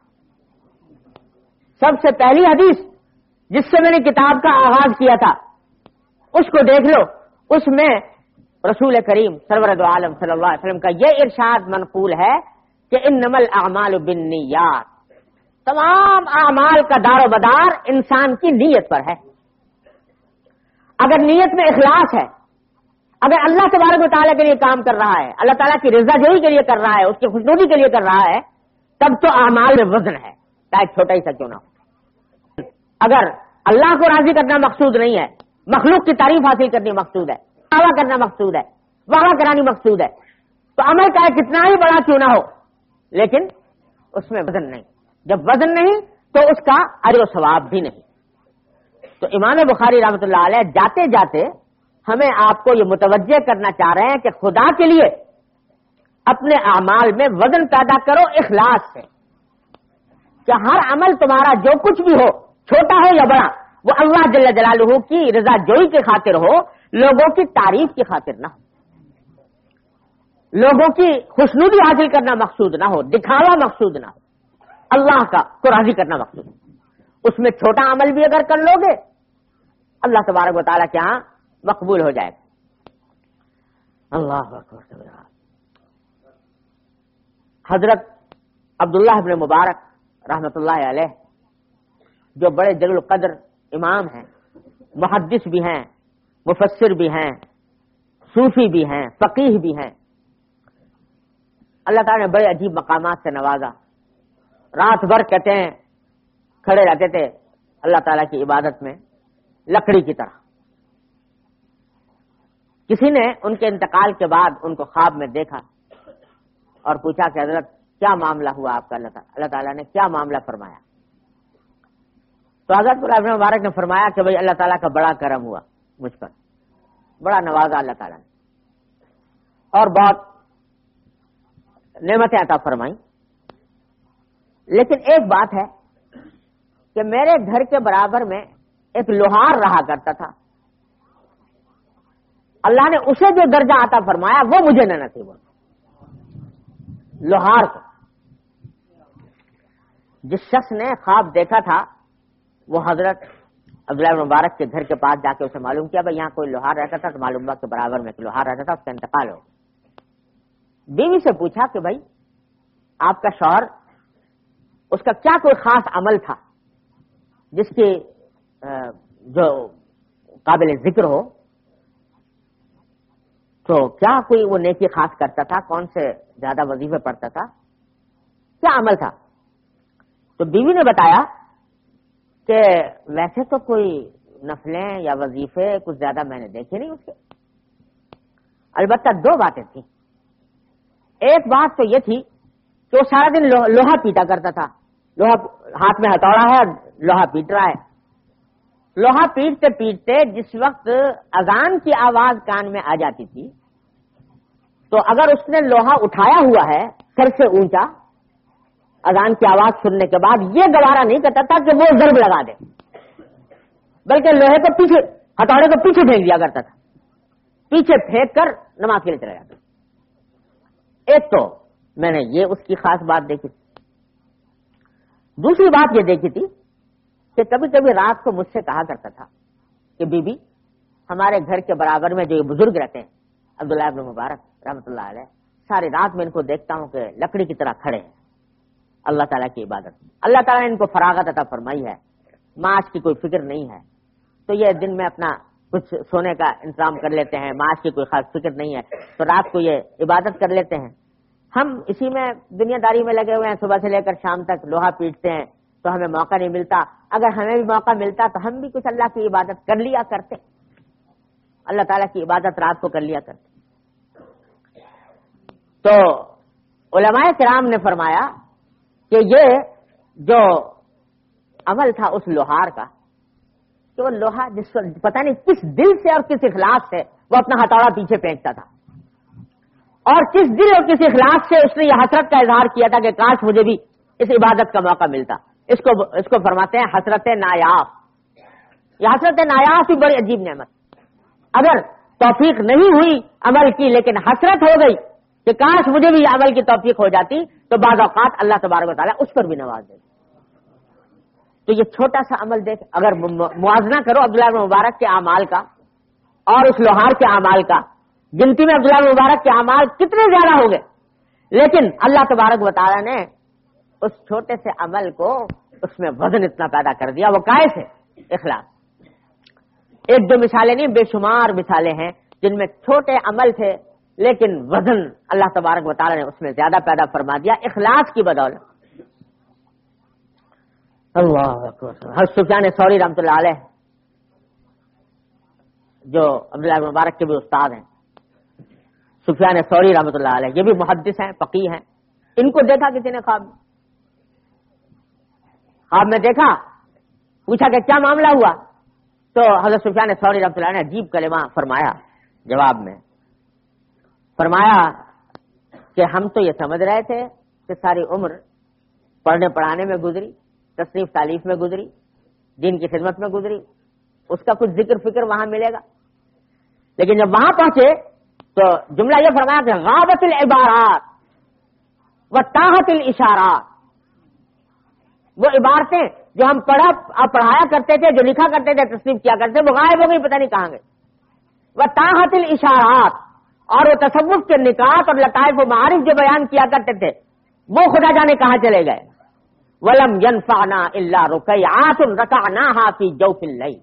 سب سے پہلی حدیث جس سے میں نے کتاب کا آغاز کیا تھا اس کو دیکھ لو۔ اس میں رسول کریم سرور دو عالم صلی اللہ علیہ وسلم کا یہ ارشاد منقول ہے کہ انما الاعمال بالنیات، تمام اعمال کا دار و مدار انسان کی نیت پر ہے۔ اگر نیت میں اخلاص ہے اگر اللہ تبارک و تعالیٰ کے لیے کام کر رہا ہے، اللہ تعالیٰ کی رضا جوئی کے لیے کر رہا ہے، اس کی خوشنودی کے لیے کر رہا ہے، تب تو اعمال میں وزن ہے، چاہے چھوٹا ہی سا کیوں نہ ہو۔ اگر اللہ کو راضی کرنا مقصود نہیں ہے، مخلوق کی تعریف حاصل کرنی مقصود ہے، دعویٰ کرنا مقصود ہے، وعدہ کرانی مقصود ہے، تو عمل چاہے کتنا ہی بڑا کیوں نہ ہو، لیکن اس میں وزن نہیں۔ جب وزن نہیں تو اس کا اجر و ثواب بھی نہیں۔ تو امام بخاری رحمۃ اللہ علیہ جاتے جاتے ہمیں آپ کو یہ متوجہ کرنا چاہ رہے ہیں کہ خدا کے لیے اپنے اعمال میں وزن پیدا کرو اخلاص سے، کہ ہر عمل تمہارا جو کچھ بھی ہو، چھوٹا ہو یا بڑا، وہ اللہ جل جلالہ کی رضا جوئی کی خاطر ہو، لوگوں کی تعریف کی خاطر نہ ہو، لوگوں کی خوشنودی حاصل کرنا مقصود نہ ہو، دکھاوا مقصود نہ ہو، اللہ کا کو راضی کرنا مقصود ہو۔ اس میں چھوٹا عمل بھی اگر کر لو گے اللہ تبارک و تعالیٰ کے ہاں مقبول ہو جائے گا۔ اللہ اکبر۔ حضرت عبداللہ ابن مبارک رحمۃ اللہ علیہ جو بڑے جلیل القدر امام ہیں، محدث بھی ہیں، مفسر بھی ہیں، صوفی بھی ہیں، فقیہ بھی ہیں، اللہ تعالیٰ نے بڑے عجیب مقامات سے نوازا۔ رات بھر کہتے ہیں کھڑے رہتے تھے اللہ تعالیٰ کی عبادت میں لکڑی کی طرح۔ کسی نے ان کے انتقال کے بعد ان کو خواب میں دیکھا اور پوچھا کہ حضرت کیا معاملہ ہوا آپ کا؟ اللہ تعالیٰ نے کیا معاملہ فرمایا؟ تو حضرت ابن مبارک نے فرمایا کہ بھئی اللہ تعالیٰ کا بڑا کرم ہوا مجھ پر، بڑا نوازا اللہ تعالیٰ نے اور بہت نعمتیں عطا فرمائی، لیکن ایک بات ہے کہ میرے گھر کے برابر میں ایک لوہار رہا کرتا تھا، اللہ نے اسے جو درجہ عطا فرمایا وہ مجھے نہ نصیب ہوا۔ لوہار کو جس شخص نے خواب دیکھا تھا وہ حضرت عبداللہ بن مبارک کے گھر کے پاس جا کے اسے معلوم کیا بھائی یہاں کوئی لوہار رہتا تھا، تو معلوم ہوا کہ برابر میں ایک لوہار رہتا تھا، اس کا انتقال ہو۔ بیوی سے پوچھا کہ بھائی آپ کا شوہر اس کا کیا کوئی خاص عمل تھا جس کی جو قابل ذکر ہو، تو کیا کوئی وہ نیکی خاص کرتا تھا، کون سے زیادہ وظیفے پڑھتا تھا، کیا عمل تھا؟ تو بیوی نے بتایا کہ ویسے تو کوئی نفلیں یا وظیفے کچھ زیادہ میں نے دیکھے نہیں اس کے، البتہ دو باتیں تھیں۔ ایک بات تو یہ تھی کہ وہ سارا دن لوہا پیٹا کرتا تھا، لوہا ہاتھ میں ہتھوڑا ہے، لوہا پیٹ رہا ہے، لوہا پیٹتے پیٹتے جس وقت اذان کی آواز کان میں آ جاتی تھی تو اگر اس نے لوہا اٹھایا ہوا ہے سر سے اونچا اذان کی آواز سننے کے بعد، یہ گوارا نہیں کرتا تھا کہ وہ ضرب لگا دے، بلکہ لوہے کو پیچھے ہتھوڑے کو پیچھے پھینک دیا کرتا تھا، پیچھے پھینک کر نماز کے لیے چلا جاتا۔ ایک تو میں نے یہ اس کی خاص بات دیکھی تھی۔ دوسری بات یہ دیکھی تھی کہ کبھی کبھی رات کو مجھ سے کہا کرتا تھا کہ بی بی ہمارے گھر کے برابر میں جو یہ بزرگ رہتے ہیں عبداللہ ابن مبارک رحمۃ اللہ علیہ، ساری رات میں ان کو دیکھتا ہوں کہ لکڑی کی طرح کھڑے ہیں اللہ تعالیٰ کی عبادت میں، اللہ تعالیٰ نے ان کو فراغت عطا فرمائی ہے، معاش کی کوئی فکر نہیں ہے، تو یہ دن میں اپنا کچھ سونے کا انتظام کر لیتے ہیں، معاش کی کوئی خاص فکر نہیں ہے، تو رات کو یہ عبادت کر لیتے ہیں۔ ہم اسی میں دنیا داری میں لگے ہوئے ہیں، صبح سے لے کر شام تک لوہا پیٹتے ہیں، تو ہمیں موقع نہیں ملتا، اگر ہمیں بھی موقع ملتا تو ہم بھی کچھ اللہ کی عبادت کر لیا کرتے، اللہ تعالیٰ کی عبادت رات کو کر لیا کرتے۔ تو علماء کرام نے فرمایا کہ یہ جو عمل تھا اس لوہار کا، کہ وہ لوہا جس پتہ نہیں کس دل سے اور کس اخلاص سے وہ اپنا ہتھوڑا پیچھے پھینکتا تھا، اور کس دل اور کس اخلاص سے اس نے یہ حسرت کا اظہار کیا تھا کہ کاش مجھے بھی اس عبادت کا موقع ملتا۔ اس کو اس کو فرماتے ہیں حسرت نایاب۔ یہ حسرت نایاب بھی بڑی عجیب نعمت، اگر توفیق نہیں ہوئی عمل کی لیکن حسرت ہو گئی کہ کاش مجھے بھی عمل کی توفیق ہو جاتی، تو بعض اوقات اللہ تبارک و تعالیٰ اس پر بھی نواز دے۔ تو یہ چھوٹا سا عمل دیکھ، اگر موازنہ کرو عبداللہ بن مبارک کے اعمال کا اور اس لوہار کے اعمال کا، گنتی میں عبداللہ بن مبارک کے اعمال کتنے زیادہ ہو گئے، لیکن اللہ تبارک و تعالیٰ نے اس چھوٹے سے عمل کو اس میں وزن اتنا پیدا کر دیا، وہ کائے سے اخلاص۔ ایک دو مثالیں نہیں، بے شمار مثالیں ہیں جن میں چھوٹے عمل تھے لیکن وزن اللہ تبارک و تعالی نے اس میں زیادہ پیدا فرما دیا اخلاص کی بدولت. اللہ اکبر. حضرت سفیان ثوری رحمۃ اللہ علیہ جو عبداللہ بن مبارک کے بھی استاد ہیں, سفیان ثوری رحمۃ اللہ علیہ, یہ بھی محدث ہیں, فقیہ ہیں. ان کو دیکھا کسی نے خواب میں, خواب میں دیکھا, پوچھا کہ کیا معاملہ ہوا, تو حضرت سفیان ثوری رحمۃ اللہ نے عجیب کلمہ فرمایا جواب میں. فرمایا کہ ہم تو یہ سمجھ رہے تھے کہ ساری عمر پڑھنے پڑھانے میں گزری, تصنیف تالیف میں گزری, دین کی خدمت میں گزری, اس کا کچھ ذکر فکر وہاں ملے گا, لیکن جب وہاں پہنچے تو جملہ یہ فرمایا کہ غابت العبارات و طاحت الاشارات, وہ عبارتیں جو ہم پڑھا پڑھایا کرتے تھے, جو لکھا کرتے تھے, تصنیف کیا کرتے تھے, وہ غائب ہو گئی, پتہ نہیں کہاں گئے. وہ طاحت الاشارات, اور وہ تصوف کے نکات اور لطائف و معارف جو بیان کیا کرتے تھے وہ خدا جانے کہاں چلے گئے. ولم ينفعنا الا ركعات ركعناها في جوف الليل,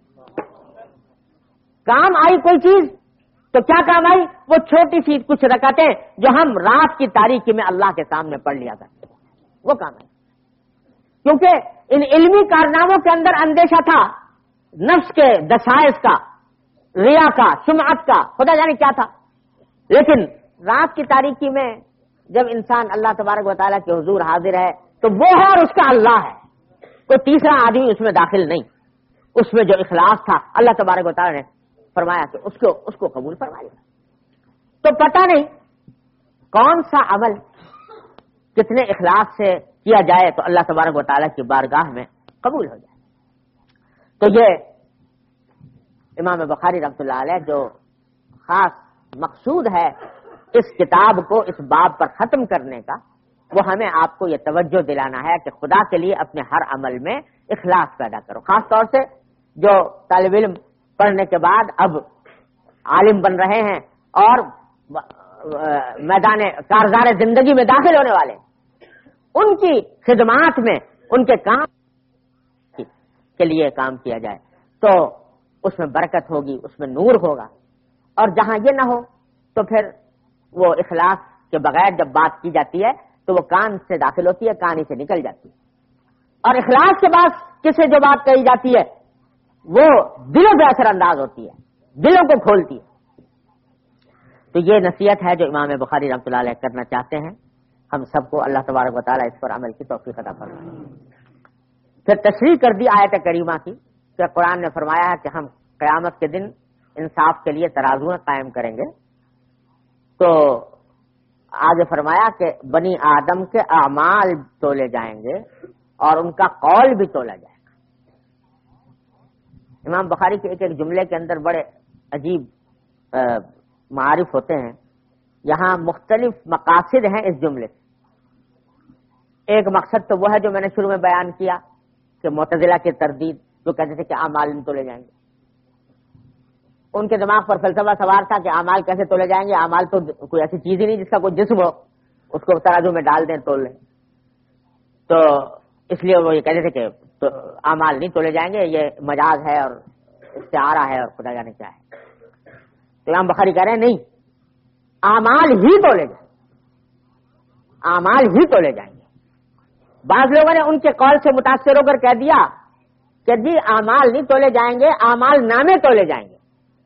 کام آئی کوئی چیز تو کیا کام آئی, وہ چھوٹی سی کچھ رکعتیں جو ہم رات کی تاریکی میں اللہ کے سامنے پڑھ لیا کرتے تھے, وہ کام آئی. کیونکہ ان علمی کارناموں کے اندر اندیشہ تھا نفس کے دسائس کا, ریا کا, سمعت کا, خدا جانے کیا تھا. لیکن رات کی تاریکی میں جب انسان اللہ تبارک و تعالیٰ کے حضور حاضر ہے تو وہ ہے اور اس کا اللہ ہے, کوئی تیسرا آدمی اس میں داخل نہیں. اس میں جو اخلاص تھا اللہ تبارک و تعالیٰ نے فرمایا کہ اس کو اس کو قبول فرما لیا. تو پتہ نہیں کون سا عمل کتنے اخلاص سے کیا جائے تو اللہ تبارک و تعالیٰ کی بارگاہ میں قبول ہو جائے. تو یہ امام بخاری رحمۃ اللہ علیہ جو خاص مقصود ہے اس کتاب کو اس باب پر ختم کرنے کا, وہ ہمیں آپ کو یہ توجہ دلانا ہے کہ خدا کے لیے اپنے ہر عمل میں اخلاص پیدا کرو. خاص طور سے جو طالب علم پڑھنے کے بعد اب عالم بن رہے ہیں اور میدان کارزار زندگی میں داخل ہونے والے, ان کی خدمات میں ان کے کام کے لیے کام کیا جائے تو اس میں برکت ہوگی, اس میں نور ہوگا. اور جہاں یہ نہ ہو تو پھر وہ اخلاص کے بغیر جب بات کی جاتی ہے تو وہ کان سے داخل ہوتی ہے, کان ہی سے نکل جاتی ہے. اور اخلاص کے بعد کسے جو بات کہی جاتی ہے وہ دلوں پہ اثر انداز ہوتی ہے, دلوں کو کھولتی ہے. تو یہ نصیحت ہے جو امام بخاری رحمۃ اللہ علیہ کرنا چاہتے ہیں ہم سب کو. اللہ تبارک و تعالیٰ اس پر عمل کی توفیق عطا فرمائے. پھر تشریح کر دی آیت کریمہ کی کہ قرآن نے فرمایا ہے کہ ہم قیامت کے دن انصاف کے لیے ترازو قائم کریں گے. تو آگے فرمایا کہ بنی آدم کے اعمال تولے جائیں گے اور ان کا قول بھی تولا جائے گا. امام بخاری کے ایک ایک جملے کے اندر بڑے عجیب معارف ہوتے ہیں. یہاں مختلف مقاصد ہیں اس جملے سے. ایک مقصد تو وہ ہے جو میں نے شروع میں بیان کیا کہ معتزلہ کی تردید جو کہتے تھے کہ اعمال نہیں تولے جائیں گے. ان کے دماغ پر فلسفہ سوار تھا کہ اعمال کیسے تولے جائیں گے, اعمال تو کوئی ایسی چیز ہی نہیں جس کا کوئی جسم ہو, اس کو ترازو میں ڈال دیں تول لیں. تو اس لیے وہ یہ کہتے تھے کہ تو اعمال نہیں تولے جائیں گے, یہ مجاز ہے اور استعارہ ہے اور خدا جانے کیا ہے. تو امام بخاری کہہ رہے ہیں نہیں, اعمال ہی تولے جائیں, اعمال ہی تولے جائیں گے. بعض لوگوں نے ان کے قول سے متاثر ہو کر کہہ دیا کہ جی اعمال نہیں تولے جائیں گے, اعمال نامے تولے جائیں گے.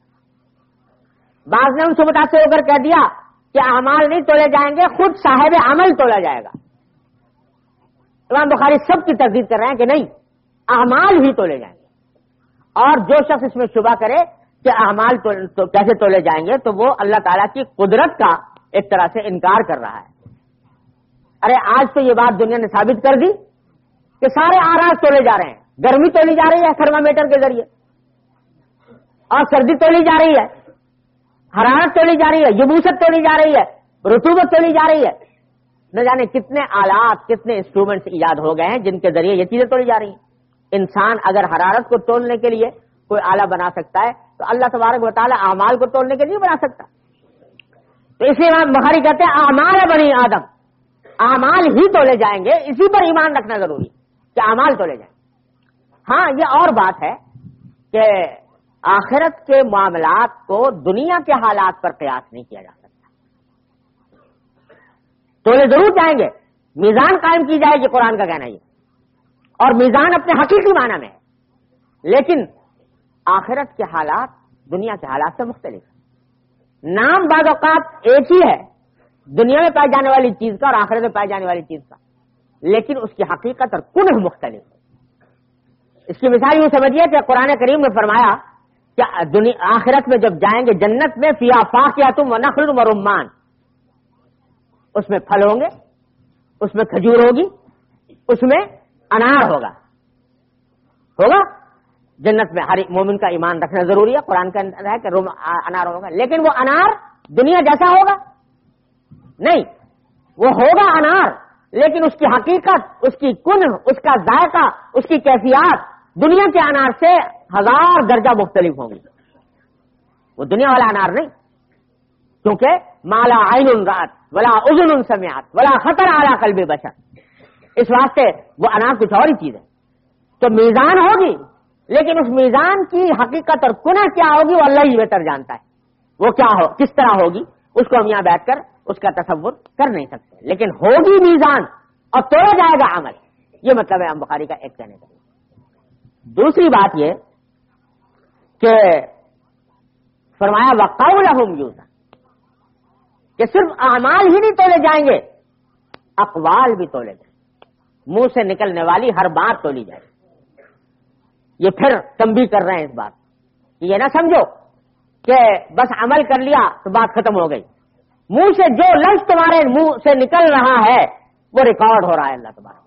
بعض نے ان سے متاثر ہو کر کہہ دیا کہ اعمال نہیں تولے جائیں گے, خود صاحب عمل تولا جائے گا. امام بخاری سب کی تردید کر رہے ہیں کہ نہیں, اعمال ہی تولے جائیں گے. اور جو شخص اس میں شبہ کرے کہ اعمال تو کیسے تولے جائیں گے تو وہ اللہ تعالیٰ کی قدرت کا ایک طرح سے انکار کر رہا ہے. ارے آج تو یہ بات دنیا نے ثابت کر دی کہ سارے آراز تولے جا رہے ہیں. گرمی تولی جا رہی ہے تھرمامیٹر کے ذریعے, اور سردی تولی جا رہی ہے, حرارت تولی جا رہی ہے, یبوست تولی جا رہی ہے, رطوبت تولی جا رہی ہے. نہ جانے کتنے آلات, کتنے انسٹرومنٹس ایجاد ہو گئے ہیں جن کے ذریعے یہ چیزیں تولی جا رہی ہیں. انسان اگر حرارت کو تولنے کے لیے کوئی آلہ بنا سکتا ہے تو اللہ تبارک و تعالیٰ اعمال کو تولنے کے لیے بنا سکتا. تو اس لیے امام بخاری کہتے ہیں اعمال بنی آدم, اعمال ہی تولے جائیں گے. اسی پر ایمان رکھنا ضروری کہ اعمال تولے جائیں. ہاں یہ اور بات ہے کہ آخرت کے معاملات کو دنیا کے حالات پر قیاس نہیں کیا جا سکتا. تولے ضرور جائیں گے, میزان قائم کی جائے گی, قرآن کا کہنا یہ, اور میزان اپنے حقیقی معنی میں ہے, لیکن آخرت کے حالات دنیا کے حالات سے مختلف ہے. نام بعض اوقات ایک ہی ہے دنیا میں پائی جانے والی چیز کا اور آخرت میں پائی جانے والی چیز کا, لیکن اس کی حقیقت اور کنہ مختلف ہے. اس کی مثال یوں سمجھیے کہ قرآن کریم نے فرمایا کہ آخرت میں جب جائیں گے جنت میں, فیہا فاکہۃ و نخل و رمان, اس میں پھل ہوں گے, اس میں کھجور ہوگی, اس میں انار ہوگا. ہوگا جنت میں ہر مومن کا ایمان رکھنا ضروری ہے, قرآن کا اندر ہے کہ انار ہوگا, لیکن وہ انار دنیا جیسا ہوگا نہیں, وہ ہوگا انار, لیکن اس کی حقیقت, اس کی کنہ, اس کا ذائقہ, اس کی کیفیات دنیا کے انار سے ہزار درجہ مختلف ہوں گی. وہ دنیا والا انار نہیں, کیونکہ مالا عین رات ولا اذن سمعت ولا خطر علی قلب بشر, اس واسطے وہ انار کچھ اور ہی چیز ہے. تو میزان ہوگی, لیکن اس میزان کی حقیقت اور کنہ کیا ہوگی وہ اللہ ہی بہتر جانتا ہے. وہ کیا ہو, کس طرح ہوگی, اس کو ہم یہاں بیٹھ کر اس کا تصور کر نہیں سکتے, لیکن ہوگی میزان اور توڑا جائے گا عمل. یہ مطلب ہے امام بخاری کا ایک کہنے کا. دوسری بات یہ کہ فرمایا وقولہم یوزن, کہ صرف اعمال ہی نہیں تولے جائیں گے, اقوال بھی تولے جائیں گے, منہ سے نکلنے والی ہر بات تولی جائے گی. یہ پھر تنبیہ کر رہے ہیں اس بات, یہ نہ سمجھو کہ بس عمل کر لیا تو بات ختم ہو گئی. منہ سے جو لفظ تمہارے منہ سے نکل رہا ہے وہ ریکارڈ ہو رہا ہے اللہ تبارک,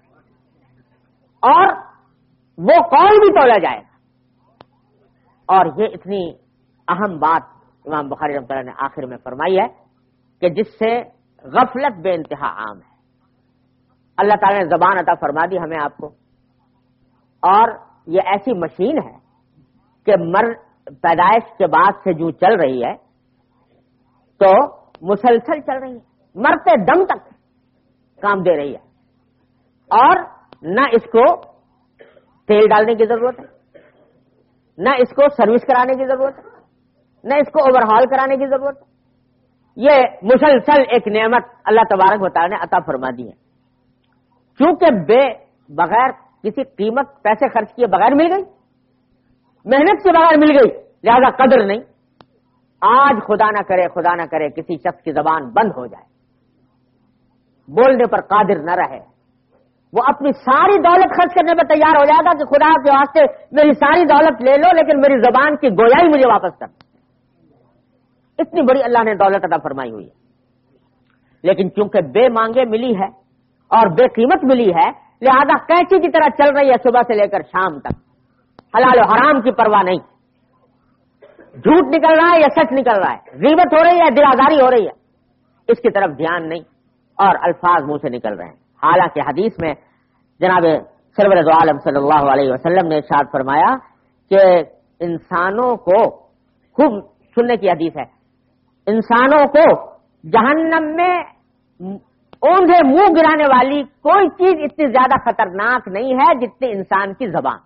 اور وہ قول بھی تولا جائے گا. اور یہ اتنی اہم بات امام بخاری رحمۃ اللہ نے آخر میں فرمائی ہے کہ جس سے غفلت بے انتہا عام ہے. اللہ تعالی نے زبان عطا فرما دی ہمیں آپ کو, اور یہ ایسی مشین ہے کہ مر پیدائش کے بعد سے جو چل رہی ہے تو مسلسل چل رہی ہے, مرتے دم تک کام دے رہی ہے, اور نہ اس کو تیل ڈالنے کی ضرورت ہے, نہ اس کو سروس کرانے کی ضرورت ہے, نہ اس کو اوور ہال کرانے کی ضرورت ہے. یہ مسلسل ایک نعمت اللہ تبارک و تعالی نے عطا فرما دی ہے. چونکہ بے بغیر کسی قیمت پیسے خرچ کیے بغیر مل گئی, محنت کے بغیر مل گئی, لہذا قدر نہیں. آج خدا نہ کرے خدا نہ کرے کسی شخص کی زبان بند ہو جائے, بولنے پر قادر نہ رہے, وہ اپنی ساری دولت خرچ کرنے پر تیار ہو جائے گا کہ خدا کے واسطے میری ساری دولت لے لو لیکن میری زبان کی گویائی مجھے واپس کر. اتنی بڑی اللہ نے دولت عطا فرمائی ہوئی ہے, لیکن چونکہ بے مانگے ملی ہے اور بے قیمت ملی ہے, لہذا کینچی کی طرح چل رہی ہے صبح سے لے کر شام تک, حلال و حرام کی پرواہ نہیں, جھوٹ نکل رہا ہے یا سچ نکل رہا ہے, غیبت ہو رہی ہے دلاداری ہو رہی ہے, اس کی طرف دھیان نہیں, اور الفاظ منہ سے نکل رہے ہیں. حالانکہ حدیث میں جناب سرور دو عالم صلی اللہ علیہ وسلم نے ارشاد فرمایا کہ انسانوں کو, خوب سننے کی حدیث ہے, انسانوں کو جہنم میں اوندھے منہ گرانے والی کوئی چیز اتنی زیادہ خطرناک نہیں ہے جتنی انسان کی زبان.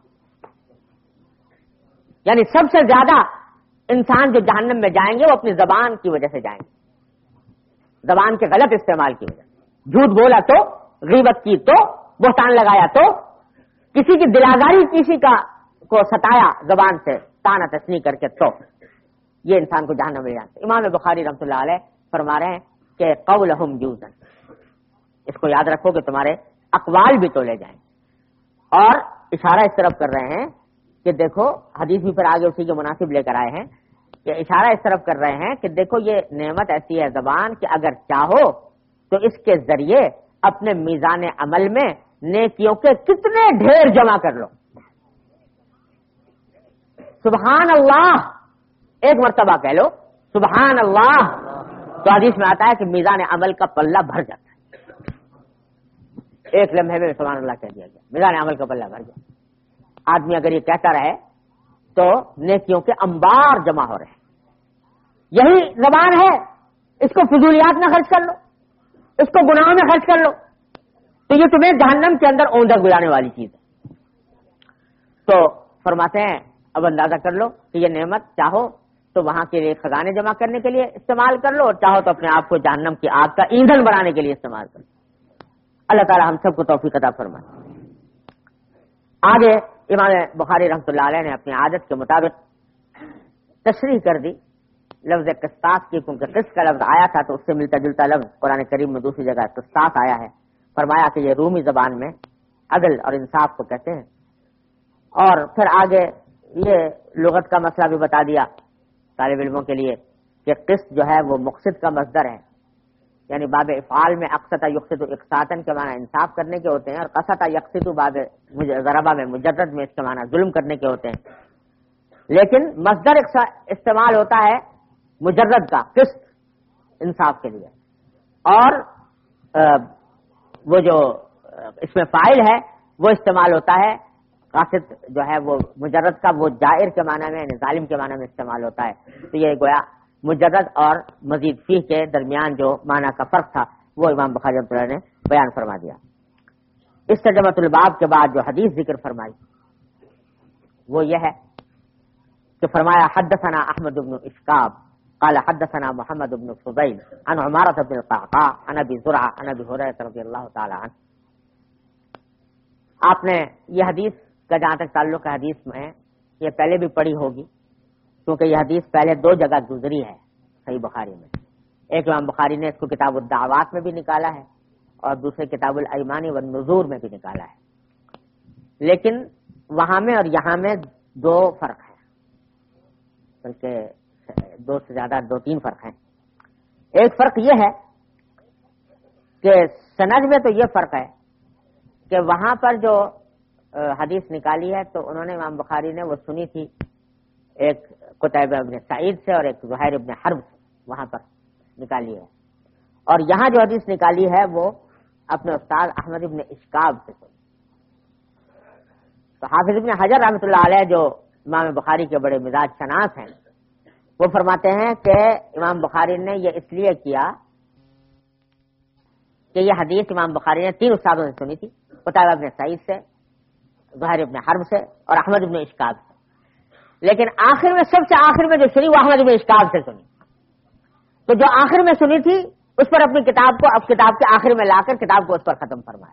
یعنی سب سے زیادہ انسان جو جہنم میں جائیں گے وہ اپنی زبان کی وجہ سے جائیں گے, زبان کے غلط استعمال کی وجہ سے. جھوٹ بولا تو, غیبت کی تو, بہتان لگایا تو, کسی کی دلازاری کسی کا کو ستایا زبان سے تانا تسنی کر کے, تو یہ انسان کو جہنم میں جانتے. امام بخاری رحمۃ اللہ علیہ فرما رہے ہیں کہ قولہم یوزن, اس کو یاد رکھو کہ تمہارے اقوال بھی تولے جائیں. اور اشارہ اس طرف کر رہے ہیں کہ دیکھو, حدیث بھی پھر آگے اسی کے مناسب لے کر آئے ہیں کہ اشارہ اس طرف کر رہے ہیں کہ دیکھو یہ نعمت ایسی ہے زبان کہ اگر چاہو تو اس کے ذریعے اپنے میزان عمل میں نیکیوں کے کتنے ڈھیر جمع کر لو. سبحان اللہ ایک مرتبہ کہہ لو سبحان اللہ, تو حدیث میں آتا ہے کہ میزان عمل کا پلہ بھر جاتا ہے. ایک لمحے میں سبحان اللہ کہہ دیا گیا, میزان عمل کا پلہ بھر گیا. آدمی اگر یہ کہتا رہے تو نیکیوں کے انبار جمع ہو رہے ہیں. یہی زبان ہے, اس کو فضولیات میں خرچ کر لو, اس کو گناہوں میں خرچ کر لو, تو یہ تمہیں جہنم کے اندر اوندھا گرانے والی چیز ہے. تو فرماتے ہیں اب اندازہ کر لو کہ یہ نعمت چاہو تو وہاں کے لیے خزانے جمع کرنے کے لیے استعمال کر لو، اور چاہو تو اپنے آپ کو جہنم کی آگ کا ایندھن بنانے کے لیے استعمال کر لو۔ اللہ تعالی ہم سب کو توفیق عطا فرمائے۔ آگے امام بخاری رحمۃ اللہ علیہ نے اپنی عادت کے مطابق تشریح کر دی لفظ قسطاس کی، کیونکہ قسط کا لفظ آیا تھا تو اس سے ملتا جلتا لفظ قرآن کریم میں دوسری جگہ قسطاس آیا ہے۔ فرمایا کہ یہ رومی زبان میں عدل اور انصاف کو کہتے ہیں، اور پھر آگے یہ لغت کا مسئلہ بھی بتا دیا طالب علموں کے لیے کہ قسط جو ہے وہ مقسط کا مصدر ہے، یعنی باب افعال میں اقسط یقسط اقساطن کے معنی انصاف کرنے کے ہوتے ہیں، اور قسط یقسط باب ضربہ میں مجرد میں اس کے معنی ظلم کرنے کے ہوتے ہیں، لیکن مصدر استعمال ہوتا ہے مجرد کا قسط انصاف کے لیے، اور وہ جو اس میں فاعل ہے وہ استعمال ہوتا ہے قاسط جو ہے وہ مجرد کا، وہ جائر کے معنی میں یعنی ظالم کے معنی میں استعمال ہوتا ہے۔ تو یہ گویا مجرد اور مزید فیہ کے درمیان جو معنی کا فرق تھا وہ امام بخاری رحمۃ اللہ نے بیان فرما دیا۔ اس ترجمۃ الباب کے بعد جو حدیث ذکر فرمائی وہ یہ ہے کہ فرمایا حدثنا احمد بن اشکاب قال حدثنا محمد بن فضیل عن عمارة بن القعقاع عن ابی زرعہ عن ابی ہریرہ رضی اللہ تعالی عنہ۔ آپ نے یہ حدیث کا جہاں تک تعلق ہے حدیث میں یہ پہلے بھی پڑھی ہوگی، کیونکہ یہ حدیث پہلے دو جگہ گزری ہے صحیح بخاری میں۔ ایک امام بخاری نے اس کو کتاب الدعوات میں بھی نکالا ہے اور دوسرے کتاب الایمان والنذور میں بھی نکالا ہے، لیکن وہاں میں اور یہاں میں دو فرق ہیں، بلکہ دو سے زیادہ دو تین فرق ہیں۔ ایک فرق یہ ہے کہ سند میں تو یہ فرق ہے کہ وہاں پر جو حدیث نکالی ہے تو انہوں نے امام بخاری نے وہ سنی تھی ایک قتیبہ ابن سعید سے اور ایک زہیر ابن حرب سے، وہاں پر نکالی ہے، اور یہاں جو حدیث نکالی ہے وہ اپنے استاد احمد ابن اشکاب سے سنی۔ تو حافظ ابن حجر رحمۃ اللہ علیہ جو امام بخاری کے بڑے مزاج شناس ہیں وہ فرماتے ہیں کہ امام بخاری نے یہ اس لیے کیا کہ یہ حدیث امام بخاری نے تین استادوں سے سنی تھی، قتیبہ ابن سعید سے، زہیر ابن حرب سے اور احمد ابن اشکاب سے، لیکن آخر میں سب سے آخر میں جو سنی وہ احمد ابن اشکاب سے سنی۔ تو جو آخر میں سنی تھی اس پر اپنی کتاب کو اب کتاب کے آخر میں لا کر کتاب کو اس پر ختم فرمایا۔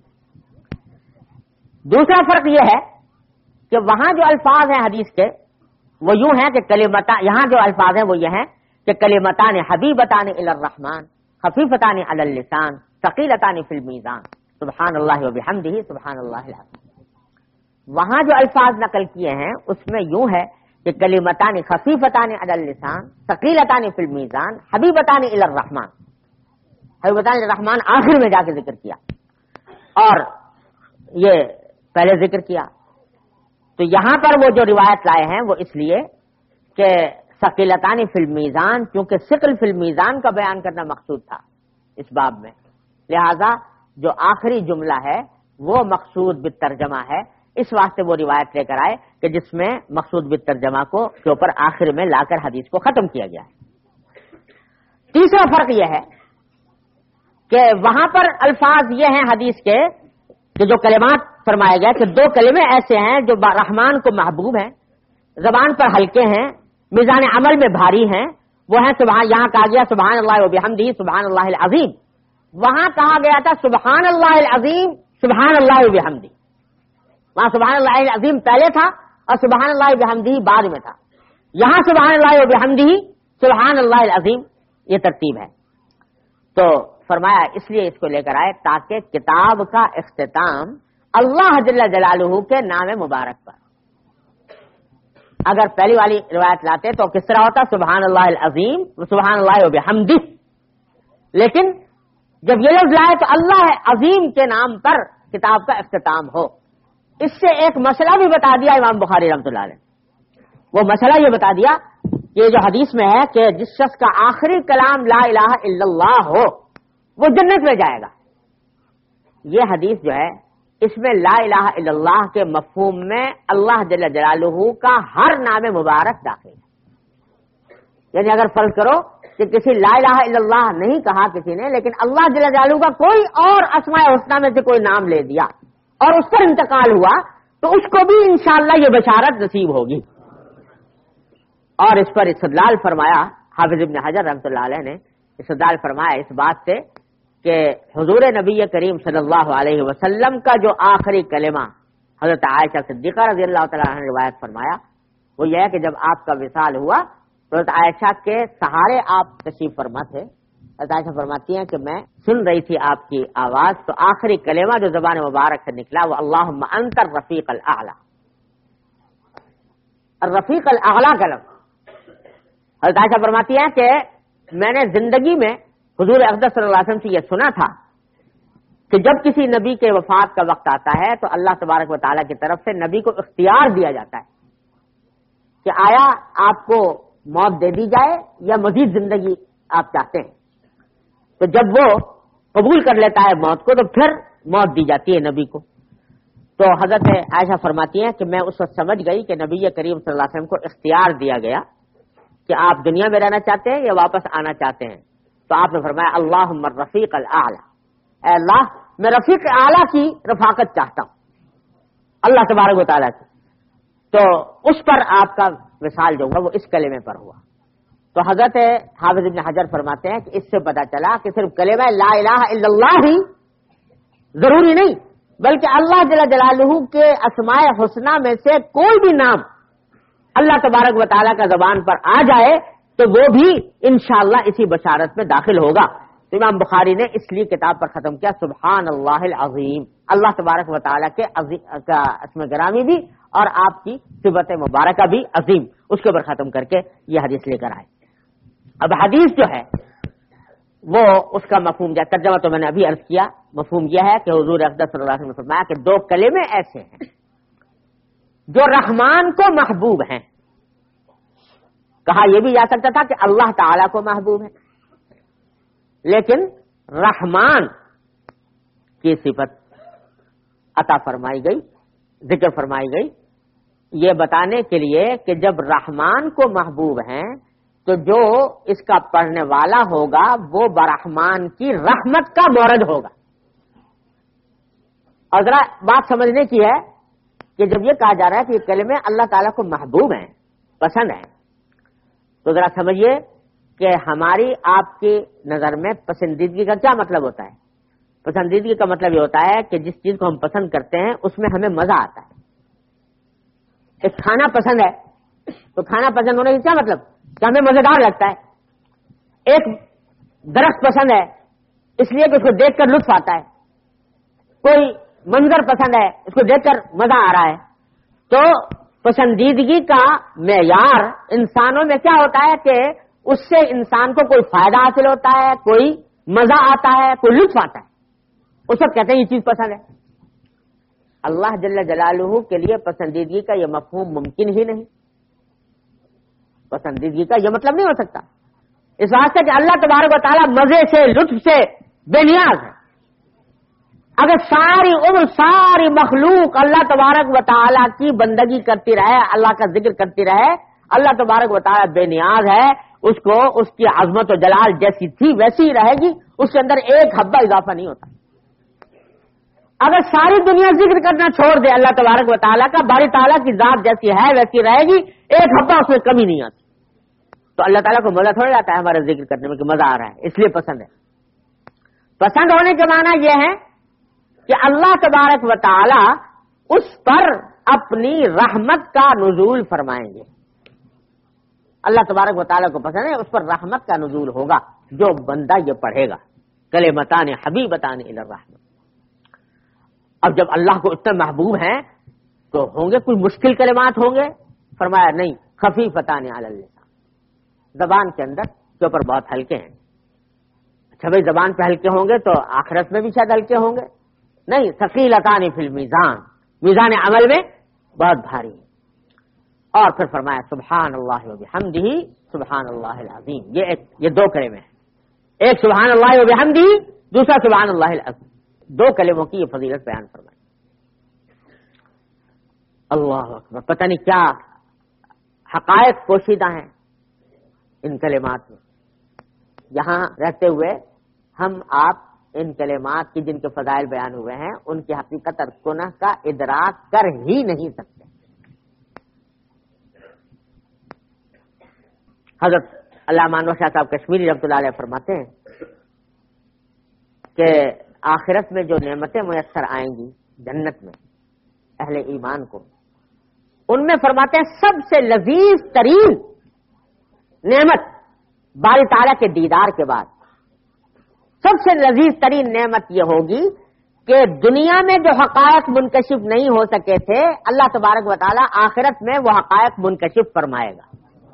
دوسرا فرق یہ ہے کہ وہاں جو الفاظ ہیں حدیث کے وہ یوں ہیں کہ کلمتان، یہاں جو الفاظ ہیں وہ یہ ہیں کہ کلمتان حبیبتان الی الرحمن خفیفتان علی اللسان ثقیلتان فی المیزان سبحان اللہ و بحمدہ سبحان اللہ العظیم۔ وہاں جو الفاظ نقل کیے ہیں اس میں یوں ہے کہ کلمتان خفیفتان علی اللسان ثقیلتان فی المیزان حبیبتان الی الرحمن، حبیبتان الی الرحمن آخر میں جا کے ذکر کیا اور یہ پہلے ذکر کیا۔ تو یہاں پر وہ جو روایت لائے ہیں وہ اس لیے کہ ثقیلتان فی المیزان، کیونکہ ثقل فی المیزان کا بیان کرنا مقصود تھا اس باب میں، لہذا جو آخری جملہ ہے وہ مقصود بالترجمہ ہے، اس واسطے وہ روایت لے کر آئے کہ جس میں مقصود بالترجمہ کو کے اوپر آخر میں لا کر حدیث کو ختم کیا گیا ہے۔ تیسرا فرق یہ ہے کہ وہاں پر الفاظ یہ ہیں حدیث کے کہ جو کلمات فرمائے گئے کہ دو کلمے ایسے ہیں جو رحمان کو محبوب ہیں، زبان پر ہلکے ہیں، میزان عمل میں بھاری ہیں، وہ ہیں سبحان، یہاں کہا گیا سبحان اللہ و بحمدہ سبحان اللہ العظیم، وہاں کہا گیا تھا سبحان اللہ العظیم سبحان اللہ و بحمدہ، وہاں سبحان اللہ العظیم پہلے تھا اور سبحان اللہ و بحمدہ بعد میں تھا، یہاں سبحان اللہ و بحمدہ سبحان اللہ العظیم یہ ترتیب ہے۔ تو فرمایا اس لیے اس کو لے کر آئے تاکہ کتاب کا اختتام اللہ جل جلالہ کے نام مبارک پر، اگر پہلی والی روایت لاتے تو کس طرح ہوتا سبحان اللہ العظیم سبحان اللہ و بحمدہ، لیکن جب یہ لفظ لائے تو اللہ عظیم کے نام پر کتاب کا اختتام ہو۔ اس سے ایک مسئلہ بھی بتا دیا امام بخاری رحمۃ اللہ علیہ، وہ مسئلہ یہ بتا دیا کہ یہ جو حدیث میں ہے کہ جس شخص کا آخری کلام لا الہ الا اللہ ہو وہ جنت میں جائے گا، یہ حدیث جو ہے اس میں لا الہ الا اللہ کے مفہوم میں اللہ جل جلالہ کا ہر نام مبارک داخل ہے۔ یعنی اگر فرض کرو کہ کسی لا الہ الا اللہ نہیں کہا کسی نے، لیکن اللہ جل جلالہ کا کوئی اور اسماء الحسنی میں سے کوئی نام لے دیا اور اس پر انتقال ہوا تو اس کو بھی انشاءاللہ یہ بشارت نصیب ہوگی. اور اس پر استدلال فرمایا حافظ ابن حجر رحمۃ اللہ علیہ نے استدلال فرمایا اس بات سے کہ حضور نبی کریم صلی اللہ علیہ وسلم کا جو آخری کلمہ حضرت عائشہ صدیقہ رضی اللہ تعالیٰ عنہ نے روایت فرمایا وہ یہ ہے کہ جب آپ کا وصال ہوا تو حضرت عائشہ کے سہارے آپ تشریف فرما تھے. حضرت عائشہ فرماتی ہیں کہ میں سن رہی تھی آپ کی آواز تو آخری کلمہ جو زبان مبارک سے نکلا وہ اللہم انت الرفیق الاعلی. الرفیق الاعلی کا لفظ حضرت عائشہ فرماتی ہیں کہ میں نے زندگی میں حضور اقدس صلی اللہ علیہ وسلم سے یہ سنا تھا کہ جب کسی نبی کے وفات کا وقت آتا ہے تو اللہ تبارک و تعالیٰ کی طرف سے نبی کو اختیار دیا جاتا ہے کہ آیا آپ کو موت دے دی جائے یا مزید زندگی آپ چاہتے ہیں. تو جب وہ قبول کر لیتا ہے موت کو تو پھر موت دی جاتی ہے نبی کو. تو حضرت عائشہ فرماتی ہیں کہ میں اس وقت سمجھ گئی کہ نبی کریم صلی اللہ علیہ وسلم کو اختیار دیا گیا کہ آپ دنیا میں رہنا چاہتے ہیں یا واپس آنا چاہتے ہیں. تو آپ نے فرمایا اللہم الرفیق الاعلی، اے اللہ میں رفیق اعلیٰ کی رفاقت چاہتا ہوں اللہ تبارک و تعالیٰ کی. تو اس پر آپ کا وصال جو ہوا وہ اس کلمے پر ہوا. تو حضرت حافظ ابن حجر فرماتے ہیں کہ اس سے پتہ چلا کہ صرف کلمہ لا الہ الا اللہ ہی ضروری نہیں بلکہ اللہ جل جلالہ کے اسماء حسنہ میں سے کوئی بھی نام اللہ تبارک و تعالیٰ کا زبان پر آ جائے تو وہ بھی انشاءاللہ اسی بشارت میں داخل ہوگا. تو امام بخاری نے اس لیے کتاب پر ختم کیا سبحان اللہ العظیم، اللہ تبارک و تعالیٰ کے کا اسم گرامی بھی اور آپ کی صفت مبارکہ بھی عظیم، اس کے اوپر ختم کر کے یہ حدیث لے کر آئے. اب حدیث جو ہے وہ اس کا مفہوم جو ترجمہ تو میں نے ابھی عرض کیا، مفہوم یہ ہے کہ حضور اقدس صلی اللہ علیہ وسلم نے فرمایا کہ دو کلمے ایسے ہیں جو رحمان کو محبوب ہیں. کہا یہ بھی جا سکتا تھا کہ اللہ تعالیٰ کو محبوب ہے، لیکن رحمان کی صفت عطا فرمائی گئی، ذکر فرمائی گئی یہ بتانے کے لیے کہ جب رحمان کو محبوب ہیں تو جو اس کا پڑھنے والا ہوگا وہ برحمان کی رحمت کا مورد ہوگا. اور ذرا بات سمجھنے کی ہے کہ جب یہ کہا جا رہا ہے کہ یہ کلمے اللہ تعالیٰ کو محبوب ہیں، پسند ہیں، تو ذرا سمجھیے کہ ہماری آپ کی نظر میں پسندیدگی کا کیا مطلب ہوتا ہے. پسندیدگی کا مطلب یہ ہوتا ہے کہ جس چیز کو ہم پسند کرتے ہیں اس میں ہمیں مزہ آتا ہے. ایک کھانا پسند ہے تو کھانا پسند ہونے کا کیا مطلب کہ ہمیں مزیدار لگتا ہے. ایک درخت پسند ہے اس لیے کہ اس کو دیکھ کر لطف آتا ہے. کوئی منظر پسند ہے اس کو دیکھ کر مزہ آ رہا ہے. تو پسندیدگی کا معیار انسانوں میں کیا ہوتا ہے کہ اس سے انسان کو کوئی فائدہ حاصل ہوتا ہے، کوئی مزہ آتا ہے، کوئی لطف آتا ہے، اس وقت کہتے ہیں یہ چیز پسند ہے. اللہ جل جلالہ کے لیے پسندیدگی کا یہ مفہوم ممکن ہی نہیں. پسندیدگی کا یہ مطلب نہیں ہو سکتا اس واسطے کہ اللہ تبارک و تعالیٰ مزے سے لطف سے بے نیاز ہے. اگر ساری عمر ساری مخلوق اللہ تبارک و تعالیٰ کی بندگی کرتی رہے، اللہ کا ذکر کرتی رہے، اللہ تبارک و تعالیٰ بے نیاز ہے، اس کو اس کی عظمت و جلال جیسی تھی ویسی ہی رہے گی، اس کے اندر ایک حبہ اضافہ نہیں ہوتا. اگر ساری دنیا ذکر کرنا چھوڑ دے اللہ تبارک و تعالیٰ کا، باری تعالیٰ کی ذات جیسی ہے ویسی رہے گی، ایک حبہ اس میں کمی نہیں آتی. تو اللہ تعالیٰ کو مزہ تھوڑا جاتا ہے ہمارے ذکر کرنے میں کہ مزہ آ رہا ہے اس لیے پسند ہے. پسند ہونے کے معنی یہ ہے کہ اللہ تبارک و تعالی اس پر اپنی رحمت کا نزول فرمائیں گے. اللہ تبارک و تعالیٰ کو پسند ہے، اس پر رحمت کا نزول ہوگا جو بندہ یہ پڑھے گا. کلمتان حبیبتان الی الرحمن. اب جب اللہ کو اتنے محبوب ہیں تو ہوں گے کوئی مشکل کلمات ہوں گے؟ فرمایا نہیں، خفیفتان علی اللسان، زبان کے اندر کے اوپر بہت ہلکے ہیں. اچھا بھائی زبان پہ ہلکے ہوں گے تو آخرت میں بھی شاید ہلکے ہوں گے؟ نہیں، ثقیلتان فی المیزان، میزان عمل میں بہت بھاری ہے. اور پھر فرمایا سبحان اللہ وبحمدہ سبحان اللہ العظیم. یہ ایک یہ دو کلمے ہیں، ایک سبحان اللہ وبحمدہ، دوسرا سبحان اللہ العظیم. دو کلموں کی یہ فضیلت بیان فرمائی. اللہ اکبر. پتہ نہیں کیا حقائق پوشیدہ ہیں ان کلمات میں. یہاں رہتے ہوئے ہم آپ ان کلمات کی جن کے فضائل بیان ہوئے ہیں ان کی حقیقت اور کنہ کا ادراک کر ہی نہیں سکتے. حضرت علامہ انور شاہ صاحب کشمیری رحمۃ اللہ علیہ فرماتے ہیں کہ آخرت میں جو نعمتیں میسر آئیں گی جنت میں اہل ایمان کو، ان میں فرماتے ہیں سب سے لذیذ ترین نعمت باری تعالیٰ کے دیدار کے بعد سب سے لذیذ ترین نعمت یہ ہوگی کہ دنیا میں جو حقائق منکشف نہیں ہو سکے تھے اللہ تبارک و تعالیٰ آخرت میں وہ حقائق منکشف فرمائے گا.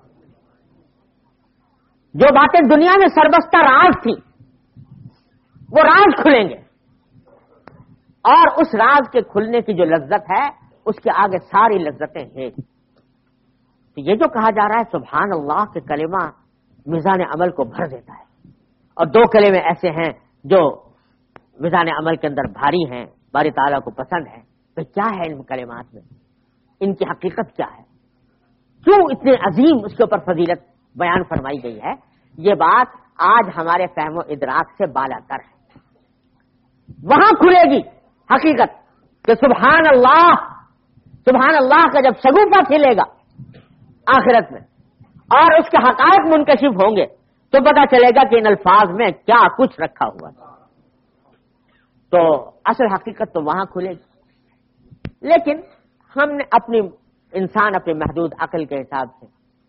جو باتیں دنیا میں سربستہ راز تھیں وہ راز کھلیں گے، اور اس راز کے کھلنے کی جو لذت ہے اس کے آگے ساری لذتیں ہیں. تو یہ جو کہا جا رہا ہے سبحان اللہ کے کلمہ میزان عمل کو بھر دیتا ہے، اور دو کلمے ایسے ہیں جو میزان عمل کے اندر بھاری ہیں، باری تعالیٰ کو پسند ہے. تو کیا ہے ان کلمات میں، ان کی حقیقت کیا ہے، کیوں اتنے عظیم اس کے اوپر فضیلت بیان فرمائی گئی ہے؟ یہ بات آج ہمارے فہم و ادراک سے بالا تر ہے. وہاں کھلے گی حقیقت کہ سبحان اللہ، سبحان اللہ کا جب شگوفہ کھلے گا آخرت میں اور اس کے حقائق منکشف ہوں گے تو پتا چلے گا کہ ان الفاظ میں کیا کچھ رکھا ہوا تھا. تو اصل حقیقت تو وہاں کھلے گی. لیکن ہم نے اپنی انسان اپنی محدود عقل کے حساب سے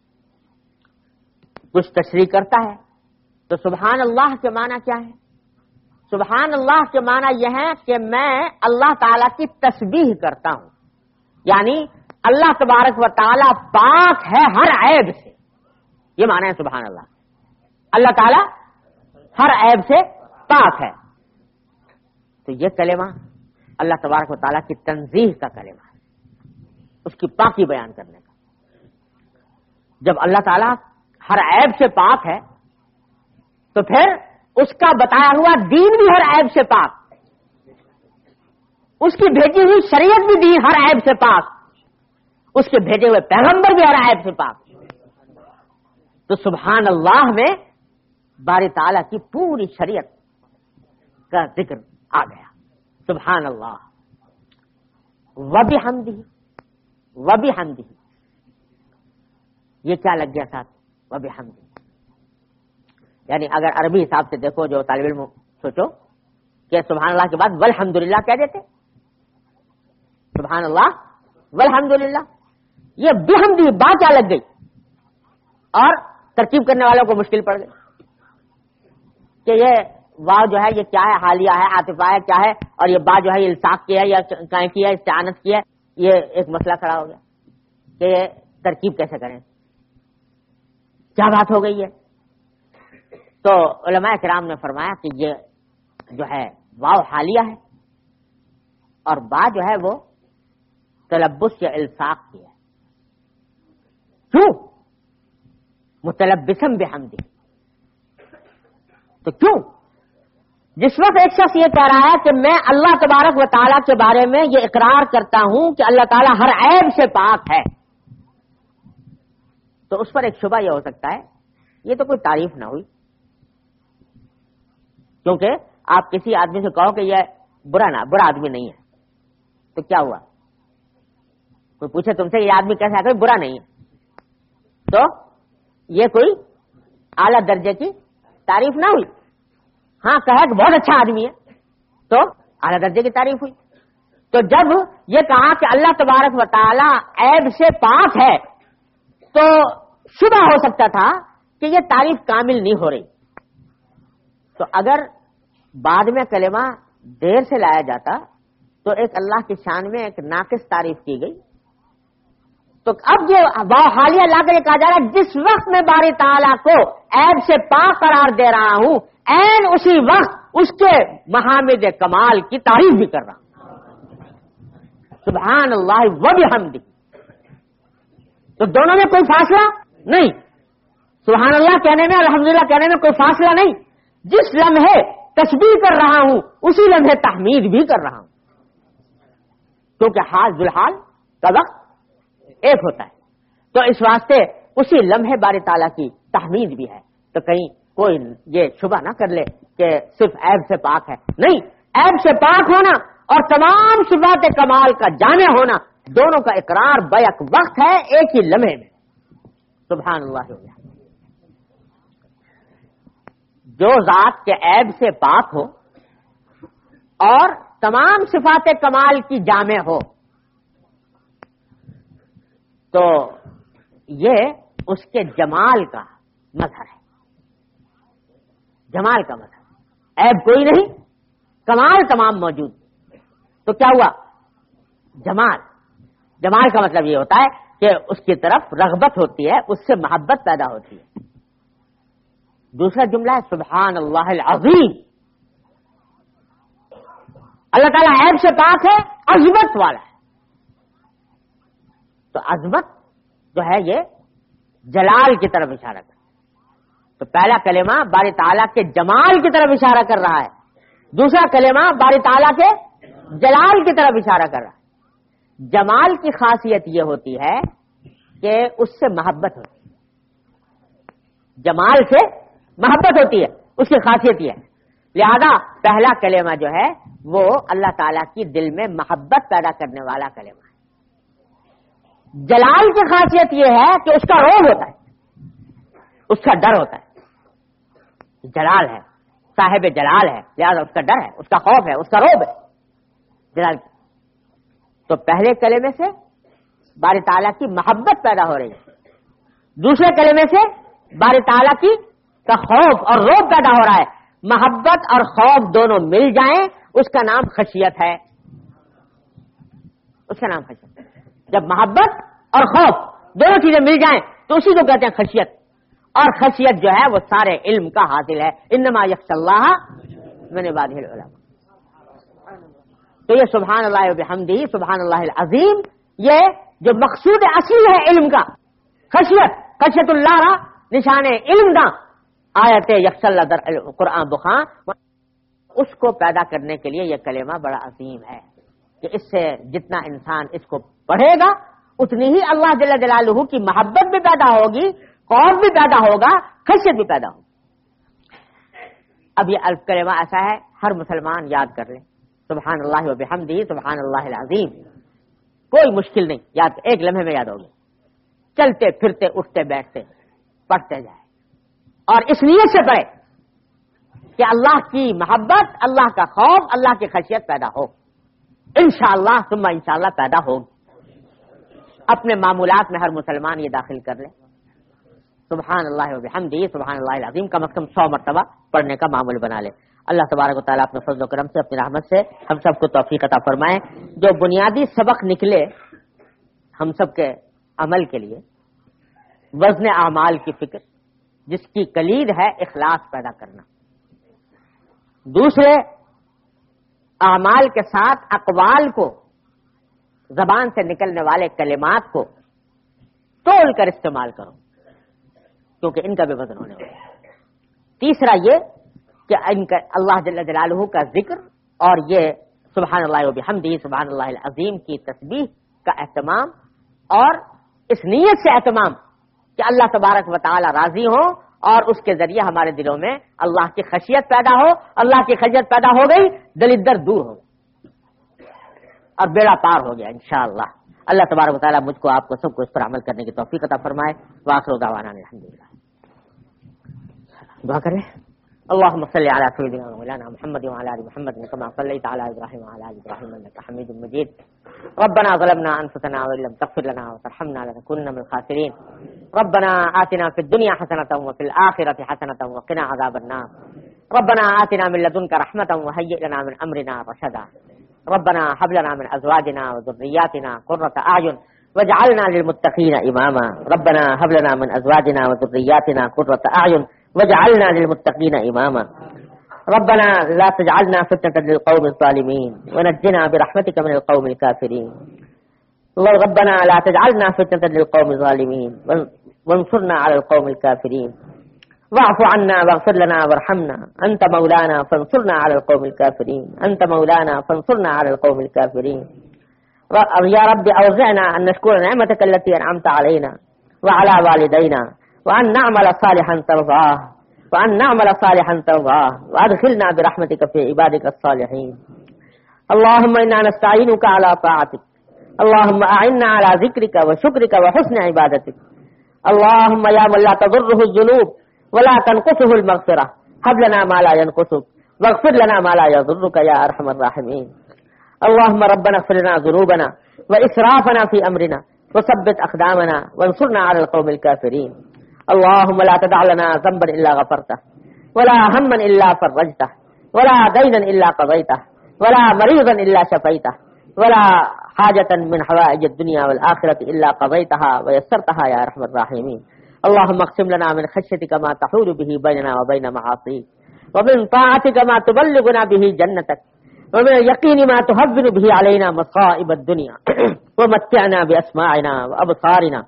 کچھ تشریح کرتا ہے. تو سبحان اللہ کے معنی کیا ہے؟ سبحان اللہ کے معنی یہ ہے کہ میں اللہ تعالی کی تسبیح کرتا ہوں، یعنی اللہ تبارک و تعالی پاک ہے ہر عیب سے. یہ معنی ہے سبحان اللہ، اللہ تعالی ہر عیب سے پاک ہے. تو یہ کلمہ اللہ تبارک و تعالی کی تنزیہ کا کلمہ ہے، اس کی پاکی بیان کرنے کا. جب اللہ تعالی ہر عیب سے پاک ہے تو پھر اس کا بتایا ہوا دین بھی ہر عیب سے پاک، اس کی بھیجی ہوئی شریعت بھی دین ہر عیب سے پاک، اس کے بھیجے ہوئے پیغمبر بھی ہر عیب سے پاک. تو سبحان اللہ میں باری تعالیٰ کی پوری شریعت کا ذکر آ گیا. سبحان اللہ وبحمدہ، وبحمدہ یہ کیا لگ گیا ساتھ؟ وبحمدہ یعنی اگر عربی حساب سے دیکھو جو طالب علم سوچو کہ سبحان اللہ کے بعد والحمدللہ کہہ دیتے، سبحان اللہ والحمدللہ، یہ بحمدہ با کیا لگ گئی اور ترکیب کرنے والوں کو مشکل پڑ گئی کہ یہ واو جو ہے یہ کیا ہے، حالیہ ہے، عاطفہ ہے، کیا ہے، اور یہ با جو ہے یہ الصاق کی ہے یا کائیں کی ہے، استعانت کی ہے. یہ ایک مسئلہ کھڑا ہو گیا کہ یہ ترکیب کیسے کریں، کیا بات ہو گئی ہے. تو علماء کرام نے فرمایا کہ یہ جو ہے واو حالیہ ہے اور با جو ہے وہ تلبس یا الصاق کی ہے. کیوں؟ متلبسم بحمدہ. تو کیوں؟ جس وقت ایک شخص یہ کہہ رہا ہے کہ میں اللہ تبارک و تعالیٰ کے بارے میں یہ اقرار کرتا ہوں کہ اللہ تعالیٰ ہر عیب سے پاک ہے، تو اس پر ایک شبہ یہ ہو سکتا ہے یہ تو کوئی تعریف نہ ہوئی، کیونکہ آپ کسی آدمی سے کہو کہ یہ برا نہ برا آدمی نہیں ہے تو کیا ہوا؟ کوئی پوچھے تم سے یہ آدمی کیسا ہے، برا نہیں ہے، تو یہ کوئی اعلیٰ درجے کی تعریف نہ ہوئی. ہاں کہا کہ بہت اچھا آدمی ہے تو اعلیٰ درجے کی تعریف ہوئی. تو جب یہ کہا کہ اللہ تبارک و تعالی عیب سے پاک ہے تو شبہ ہو سکتا تھا کہ یہ تعریف کامل نہیں ہو رہی. تو اگر بعد میں کلمہ دیر سے لایا جاتا تو ایک اللہ کی شان میں ایک ناقص تعریف کی گئی. تو اب جو حالیہ لا کر کہا جا رہا ہے جس وقت میں باری تعالیٰ کو عیب سے پاک قرار دے رہا ہوں عین اسی وقت اس کے محامد کمال کی تعریف بھی کر رہا ہوں. سبحان اللہ وبحمدہ. تو دونوں میں کوئی فاصلہ نہیں، سبحان اللہ کہنے میں الحمدللہ کہنے میں کوئی فاصلہ نہیں. جس لمحے تسبیح کر رہا ہوں اسی لمحے تحمید بھی کر رہا ہوں، کیونکہ حال ذوالحال کا وقت ایک ہوتا ہے. تو اس واسطے اسی لمحے باری تعالیٰ کی تحمید بھی ہے. تو کہیں کوئی یہ شبہ نہ کر لے کہ صرف عیب سے پاک ہے. نہیں، عیب سے پاک ہونا اور تمام صفات کمال کا جامع ہونا دونوں کا اقرار بیک وقت ہے، ایک ہی لمحے میں. سبحان اللہ. جو ذات کے عیب سے پاک ہو اور تمام صفات کمال کی جامع ہو تو یہ اس کے جمال کا مظہر ہے. جمال کا مظہر، عیب کوئی نہیں، کمال تمام موجود. تو کیا ہوا؟ جمال. جمال کا مطلب یہ ہوتا ہے کہ اس کی طرف رغبت ہوتی ہے، اس سے محبت پیدا ہوتی ہے. دوسرا جملہ ہے سبحان اللہ العظیم. اللہ تعالیٰ عیب سے پاک ہے، عظمت والا ہے. تو عظمت جو ہے یہ جلال کی طرف اشارہ کر. تو پہلا کلمہ باری تعالیٰ کے جمال کی طرف اشارہ کر رہا ہے، دوسرا کلمہ باری تعالیٰ کے جلال کی طرف اشارہ کر رہا ہے. جمال کی خاصیت یہ ہوتی ہے کہ اس سے محبت ہوتی ہے. جمال سے محبت ہوتی ہے، اس کی خاصیت یہ ہے. لہذا پہلا کلمہ جو ہے وہ اللہ تعالیٰ کی دل میں محبت پیدا کرنے والا کلمہ ہے. جلال کی خاصیت یہ ہے کہ اس کا روب ہوتا ہے، اس کا ڈر ہوتا ہے. جلال ہے، صاحب جلال ہے، لہذا اس کا ڈر ہے، اس کا خوف ہے، اس کا روب ہے جلال کی. تو پہلے کلمے سے باری تعالیٰ کی محبت پیدا ہو رہی ہے، دوسرے کلمے سے باری تعالیٰ کی کا خوف اور روب پیدا ہو رہا ہے. محبت اور خوف دونوں مل جائیں اس کا نام خشیت ہے. اس کا نام خشیت ہے. جب محبت اور خوف دونوں چیزیں مل جائیں تو اسی کو کہتے ہیں خشیت. اور خشیت جو ہے وہ سارے علم کا حاصل ہے. انما یخشی اللہ من عبادہ العلماء. تو یہ سبحان اللہ وبحمدہ سبحان اللہ العظیم، یہ جو مقصود اصلی ہے علم کا، خشیت خشیت اللہ را نشان علم دا آیت یخشی اللہ در قرآن بخان، اس کو پیدا کرنے کے لیے یہ کلمہ بڑا عظیم ہے کہ اس سے جتنا انسان اس کو پڑھے گا اتنی ہی اللہ جل جلالہ کی محبت بھی پیدا ہوگی، خوف بھی پیدا ہوگا، خشیت بھی پیدا ہوگی. اب یہ الف کلمہ ایسا ہے ہر مسلمان یاد کر لے، سبحان اللہ وبحمدہ سبحان اللہ العظیم. کوئی مشکل نہیں، یاد ایک لمحے میں یاد ہوگی. چلتے پھرتے اٹھتے بیٹھتے پڑھتے جائے اور اس نیت سے پڑھے کہ اللہ کی محبت، اللہ کا خوف، اللہ کی خشیت پیدا ہو. انشاءاللہ ثم انشاءاللہ پیدا ہوگی. اپنے معمولات میں ہر مسلمان یہ داخل کر لے، سبحان اللہ وبحمدہ سبحان اللہ العظیم کم از کم سو مرتبہ پڑھنے کا معمول بنا لے. اللہ تبارک و تعالیٰ اپنے فضل و کرم سے، اپنی رحمت سے ہم سب کو توفیق عطا فرمائے. جو بنیادی سبق نکلے ہم سب کے عمل کے لیے، وزن اعمال کی فکر جس کی کلید ہے اخلاص پیدا کرنا. دوسرے، اعمال کے ساتھ اقوال کو، زبان سے نکلنے والے کلمات کو تول کر استعمال کرو کیونکہ ان کا بھی وزن ہونے والا ہے. تیسرا یہ کہ ان کا اللہ جل جلالہ کا ذکر اور یہ سبحان اللہ وبحمدہ سبحان اللہ العظیم کی تسبیح کا اہتمام، اور اس نیت سے اہتمام کہ اللہ تبارک و تعالی راضی ہو اور اس کے ذریعے ہمارے دلوں میں اللہ کی خشیت پیدا ہو. اللہ کی خشیت پیدا ہو گئی، دلدر دور ہو اور بیڑا پار ہو گیا انشاءاللہ. اللہ تبارک و تعالی مجھ کو، آپ کو، سب کو اس پر عمل کرنے کی توفیق عطا فرمائے. وآخر دعوانا الحمدللہ. دعا کریں. اللهم صل على سيدنا مولانا محمد وعلى ال محمد كما صليت على ابراهيم وعلى ال ابراهيم انك حميد مجيد. ربنا ظلمنا انفسنا وان لم تغفر لنا وترحمنا لنكونن من الخاسرين. ربنا آتنا في الدنيا حسنة وفي الآخرة حسنة وقنا عذاب النار. ربنا آتنا من لدنك رحمة وهيئ لنا من امرنا رشدا. ربنا هب لنا من ازواجنا وذرياتنا قرة اعين واجعلنا للمتقين اماما. ربنا هب لنا من ازواجنا وذرياتنا قرة اعين وجعلنا للمتقين إماما. ربنا لا تجعلنا فتنة للقوم الظالمين ونجنا برحمتك من القوم الكافرين. ربنا لا تجعلنا فتنة للقوم الظالمين وانصرنا على القوم الكافرين. واعف عنا واغفر لنا وارحمنا، أنت مولانا فانصرنا على القوم الكافرين. أنت مولانا فانصرنا على القوم الكافرين. يا رب أوزعنا أن نشكر نعمتك التي أنعمت علينا وعلى والدينا وأن نعمل صالحا ترضاه وأن نعمل صالحا ترضاه وأدخلنا برحمتك في عبادك الصالحين. اللهم إنا نستعينك على طاعتك، اللهم أعنا على ذكرك وشكرك وحسن عبادتك. اللهم يا من لا تضره الذنوب ولا تنقصه المغفرة، هب لنا ما لا ينقصك واغفر لنا ما لا يضرك يا أرحم الراحمين. اللهم ربنا اغفر لنا ذنوبنا وإسرافنا في أمرنا وثبت أقدامنا وانصرنا على القوم الكافرين. اللهم لا تدع لنا ذنبا إلا غفرته ولا هما إلا فرجته ولا دينا إلا قضيته ولا مريضا إلا شفيته ولا حاجة من حوائج الدنيا والآخرة إلا قضيتها ويسرتها يا أرحم الراحمين. اللهم اقسم لنا من خشيتك ما تحول به بيننا وبين معاصيك، ومن طاعتك ما تبلغنا به جنتك، ومن اليقين ما تهون به علينا مصائب الدنيا ومتعنا بأسماعنا وأبصارنا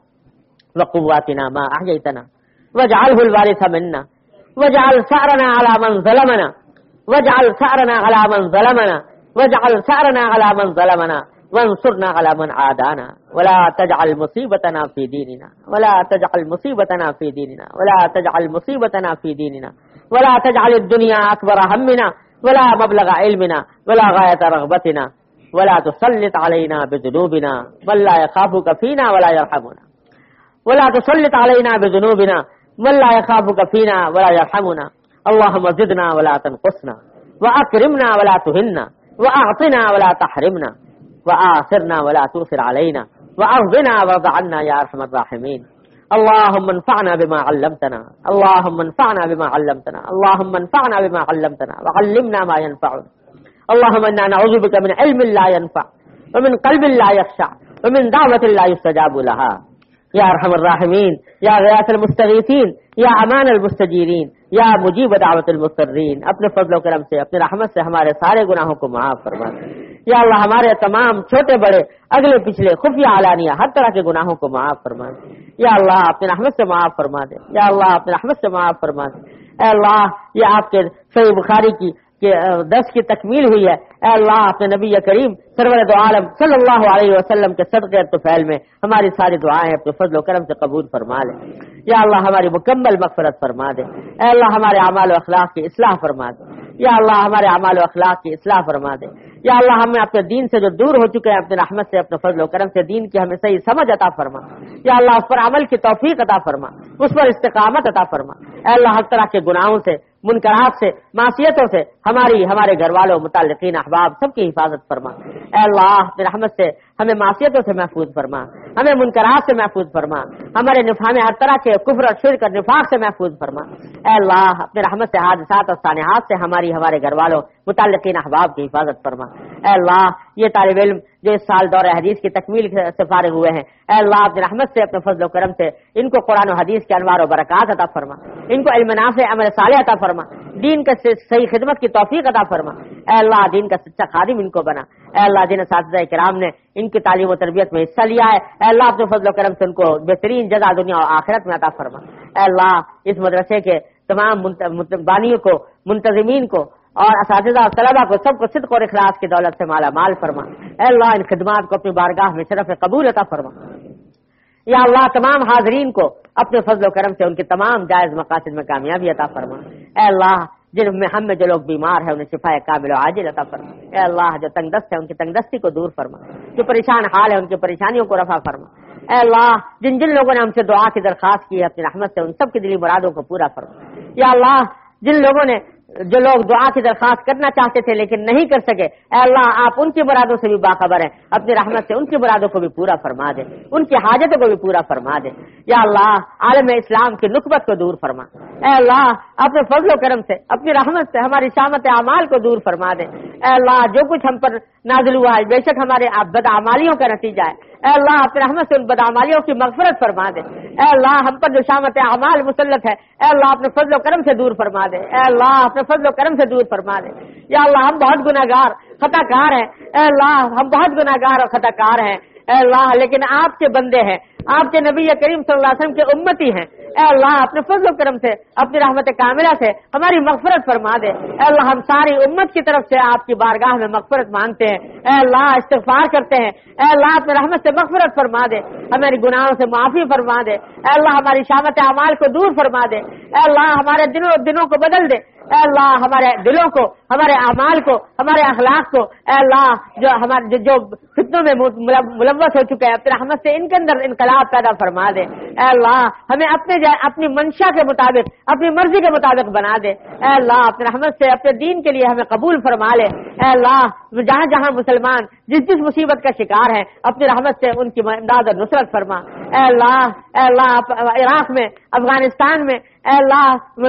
وقواتنا ما أحييتنا، واجعله الوارث منا، واجعل ثأرنا على من ظلمنا، واجعل ثأرنا على من ظلمنا، واجعل ثأرنا على من ظلمنا، وانصرنا على من عادانا، ولا تجعل مصيبتنا في ديننا، ولا تجعل مصيبتنا في ديننا، ولا تجعل مصيبتنا في ديننا، ولا تجعل الدنيا أكبر همنا ولا مبلغ علمنا ولا غاية رغبتنا، ولا تسلط علينا بذنوبنا من لا يخافك فينا ولا يرحمنا، ولا تسلط علينا بذنوبنا من لا يخافك فينا ولا يرحمنا. اللهم زدنا ولا تنقصنا، وأكرمنا ولا تهنا، وأعطنا ولا تحرمنا، وآثرنا ولا تؤثر علينا، وأرضنا وارض عنا يا أرحم الراحمين. اللهم انفعنا بما علمتنا، اللهم انفعنا بما علمتنا، اللهم انفعنا بما علمتنا وعلمنا ما ينفعنا. اللهم إنا نعوذ بك من علم لا ينفع ومن قلب لا يخشع ومن دعوة لا يستجاب لها. یا ارحم الراحمین، یا غیاث المستغیثین، یا امان المستجیرین، یا مجیب دعوت المضطرین، اپنے فضل و کرم سے اپنی رحمت سے ہمارے سارے گناہوں کو معاف فرما دے. یا اللہ ہمارے تمام چھوٹے بڑے اگلے پچھلے خفیہ علانیہ ہر طرح کے گناہوں کو معاف فرما دے. یا اللہ اپنی رحمت سے معاف فرما دے. یا اللہ اپنی رحمت سے معاف فرما دے. اے اللہ یہ آپ کے صحیح بخاری کی دس کی تکمیل ہوئی ہے. اے اللہ اپنے نبی کریم سرور دو عالم صلی اللہ علیہ وسلم کے صدقے طفیل میں ہماری ساری دعائیں اپنے فضل و کرم سے قبول فرما لے. یا اللہ ہماری مکمل مغفرت فرما دے. اے اللہ ہمارے اعمال و اخلاق کی اصلاح فرما دے. یا اللہ ہمارے اعمال و اخلاق کی اصلاح فرما دے. یا اللہ ہمیں اپنے دین سے جو دور ہو چکے ہیں اپنے رحمت سے اپنے فضل و کرم سے دین کی ہمیں صحیح سمجھ عطا فرما. یا اللہ اس پر عمل کی توفیق عطا فرما، اس پر استقامت عطا فرما. اے اللہ ہر طرح کے گناہوں سے، منکرات سے، معصیتوں سے ہماری ہمارے گھر والوں، متعلقین، احباب سب کی حفاظت فرما. اے اللہ اپنی رحمت سے ہمیں معصیتوں سے محفوظ فرما، ہمیں منکرات سے محفوظ فرما، ہمارے ہمیں ہر طرح کے کفر اور شرک اور نفاق سے محفوظ فرما. اے اللہ اپنی رحمت سے حادثات اور سانحات سے ہماری ہمارے گھر والوں، متعلقین، احباب کی حفاظت فرما. اے اللہ یہ طالب علم جو اس سال دور حدیث کی تکمیل سے فارغ ہوئے ہیں، اے اللہ اپنی رحمت سے اپنے فضل و کرم سے ان کو قرآن و حدیث کے انوار و برکات عطا فرما، ان کو علم نافع، عمل صالح عطا فرما، دین کا صحیح خدمت کی توفیق عطا فرما. اے اللہ دین کا سچا خادم ان کو بنا. اے اللہ جن اساتذہ کرام نے ان کی تعلیم و تربیت میں حصہ لیا ہے، اے اللہ اپنے فضل و کرم سے ان کو بہترین جزا دنیا اور آخرت میں عطا فرما. اے اللہ اس مدرسے کے تمام بانیوں کو، منتظمین کو اور اساتذہ اور طلبہ کو سب کو صدق اور اخلاص کی دولت سے مالا مال فرما. اے اللہ ان خدمات کو اپنی بارگاہ میں شرف قبول عطا فرما. یا اللہ تمام حاضرین کو اپنے فضل و کرم سے ان کے تمام جائز مقاصد میں کامیابی عطا فرما. اے اللہ جن میں ہم میں جو لوگ بیمار ہیں انہیں شفا کامل و عاجل عطا فرما. اے اللہ جو تنگ دست ہے ان کی تنگ دستی کو دور فرما، جو پریشان حال ہے ان کی پریشانیوں کو رفع فرما. اے اللہ جن جن لوگوں نے ہم سے دعا کی درخواست کی ہے اپنی رحمت سے ان سب کی دلی مرادوں کو پورا فرما. یا اللہ جن لوگوں نے جو لوگ دعا کی درخواست کرنا چاہتے تھے لیکن نہیں کر سکے، اے اللہ آپ ان کی مرادوں سے بھی باخبر ہیں، اپنی رحمت سے ان کی مرادوں کو بھی پورا فرما دے، ان کی حاجتوں کو بھی پورا فرما دے. یا اللہ عالم اسلام کی نکبت کو دور فرما. اے اللہ اپنے فضل و کرم سے اپنی رحمت سے ہماری شامت اعمال کو دور فرما دے. اے اللہ جو کچھ ہم پر نازل ہوا ہے بے شک ہمارے بدعمالیوں کا نتیجہ ہے. اے اللہ اپنے رحمت سے ان بدعمالیوں کی مغفرت فرما دے. اے اللہ ہم پر جو شامت اعمال مسلط ہے اے اللہ اپنے فضل و کرم سے دور فرما دے. اے اللہ اپنے فضل و کرم سے دور فرما دے. یا اللہ ہم بہت گناہ گار خطا کار ہیں. اے اللہ ہم بہت گناہ گار اور خطا کار ہیں. اے اللہ لیکن آپ کے بندے ہیں، آپ کے نبی کریم صلی اللہ علیہ وسلم کے امتی ہیں. اے اللہ اپنے فضل و کرم سے اپنی رحمت کاملہ سے ہماری مغفرت فرما دے. اے اللہ ہم ساری امت کی طرف سے آپ کی بارگاہ میں مغفرت مانگتے ہیں. اے اللہ استغفار کرتے ہیں. اے اللہ اپنے رحمت سے مغفرت فرما دے, ہماری گناہوں سے معافی فرما دے. اے اللہ ہماری شامت اعمال کو دور فرما دے. اے اللہ ہمارے دنوں دنوں کو بدل دے. اے اللہ ہمارے دلوں کو, ہمارے اعمال کو, ہمارے اخلاق کو اے اللہ جو ہمارے جو فتنوں میں ملوث ہو چکے ہیں اپنی رحمت سے ان کے اندر انقلاب پیدا فرما دے. اے اللہ ہمیں اپنے اپنی منشا کے مطابق اپنی مرضی کے مطابق بنا دے. اے اللہ اپنی رحمت سے اپنے دین کے لیے ہمیں قبول فرما لے. اے اللہ جہاں جہاں مسلمان جس جس مصیبت کا شکار ہیں اپنی رحمت سے ان کی امداد اور نصرت فرما. اے اللہ اے اللہ عراق میں, افغانستان میں, اے اللہ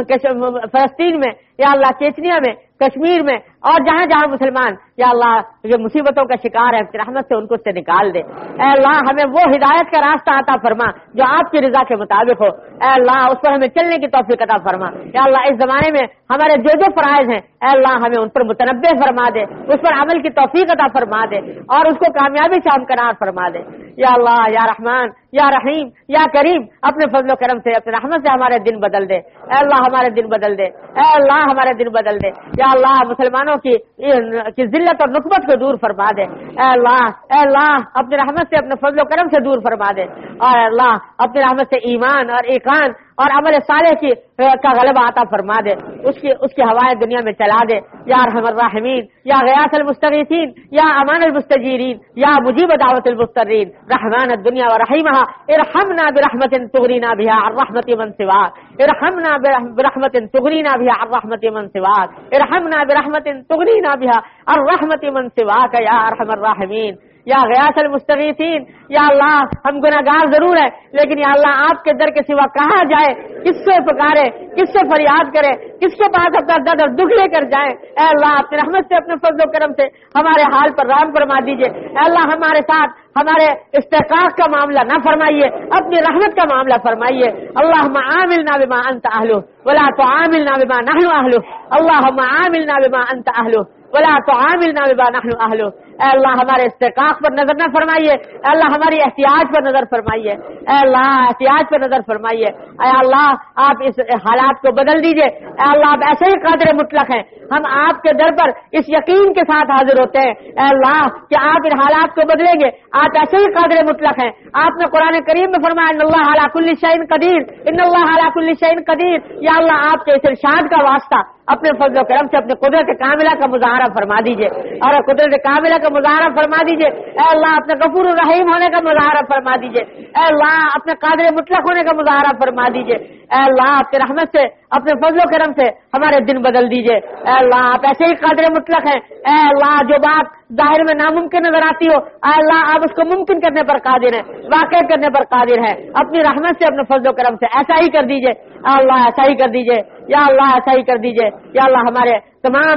فلسطین میں, یا اللہ چیچنیا میں, کشمیر میں اور جہاں جہاں مسلمان یا اللہ جو مصیبتوں کا شکار ہے اپنی رحمت سے ان کو سے نکال دے. اے اللہ ہمیں وہ ہدایت کا راستہ عطا فرما جو آپ کی رضا کے مطابق ہو. اے اللہ اس پر ہمیں چلنے کی توفیق عطا فرما. یا اللہ اس زمانے میں ہمارے جو جو فرائض ہیں اے اللہ ہمیں ان پر متنبع فرما دے, اس پر عمل کی توفیق عطا فرما دے اور اس کو کامیابی سے ہمکنار فرما دے. یا اللہ یا رحمان یا رحیم یا کریم اپنے فضل و کرم سے اپنے رحمت سے ہمارے دن بدل دے. اے اللہ ہمارے دن بدل دے. اے اللہ ہمارے دن بدل دے. یا اللہ مسلمانوں کی کی ذلت اور نقبت کو دور فرما دے. اے اللہ اے اللہ اپنی رحمت سے اپنے فضل و کرم سے دور فرما دے. اور اے اللہ اپنی رحمت سے ایمان اور ایقان اور عمل صالح کی کا غلبہ عطا فرما دے. اس کی اس کی ہوائیں دنیا میں چلا دے. یا ارحم الراحمین یا غیاث المستغیثین یا امان المستجیرین یا مجیب دعوت المضطرین رحمان الدنیا ورحیمها ارحمنا برحمت تغنینا بها عن رحمت من سواک. ارحمنا برحمت تغنینا بها عن رحمت من سواک. ارحمنا برحمت تغنینا بها عن رحمت من سواک یا ارحم الراحمین یا غیاث المستغیثین. یا اللہ ہم گناہگار ضرور ہیں لیکن یا اللہ آپ کے در کے سوا کہاں جائے, کس سے پکارے, کس سے فریاد کرے, کس کے پاس اپنا درد اور دکھ لے کر جائیں. اے اللہ اپنی رحمت سے اپنے فضل و کرم سے ہمارے حال پر رحم فرما دیجیے. اے اللہ ہمارے ساتھ ہمارے استحقاق کا معاملہ نہ فرمائیے, اپنی رحمت کا معاملہ فرمائیے. اللہم عاملنا بما انت اہلہ ولا تعاملنا بما نحن اہلہ. اللہم عاملنا بما انت اہلہ ولا تعاملنا بما نحن اہلہ. اے اللہ ہمارے استحقاق پر نظر نہ فرمائیے. اے اللہ ہماری احتیاج پر نظر فرمائیے. اے اللہ احتیاج پر نظر فرمائیے. اے اللہ آپ اس حالات کو بدل دیجئے. اے اللہ آپ ایسے ہی قادر مطلق ہیں, ہم آپ کے در پر اس یقین کے ساتھ حاضر ہوتے ہیں اے اللہ کہ آپ ان حالات کو بدلیں گے. آپ ایسے ہی قادر مطلق ہیں. آپ نے قرآن کریم میں فرمایا ان اللہ علی کل شیء قدیر, ان اللہ علی کل شیء قدیر. یا اللہ آپ کے اس ارشاد کا واسطہ اپنے فضل و کرم سے اپنے قدرت کاملہ کا مظاہرہ فرما دیجئے اور قدرت کاملہ کا مظاہرہ فرما دیجئے. اے اللہ اپنے غفور الرحیم ہونے کا مظاہرہ فرما دیجئے. اے اللہ اپنے قادر مطلق ہونے کا مظاہرہ فرما دیجئے. اے اللہ آپ کی رحمت سے اپنے فضل و کرم سے ہمارے دن بدل دیجئے. اے اللہ آپ ایسے ہی قادر مطلق ہیں. اے اللہ جو بات ظاہر میں ناممکن نظر آتی ہو اے اللہ آپ اس کو ممکن کرنے پر قادر ہیں, واقع کرنے پر قادر ہیں. اپنی رحمت سے اپنے فضل و کرم سے ایسا ہی کر دیجئے. اے اللہ ایسا ہی کر دیجئے. یا اللہ ایسا ہی کر دیجئے. یا اللہ ہمارے تمام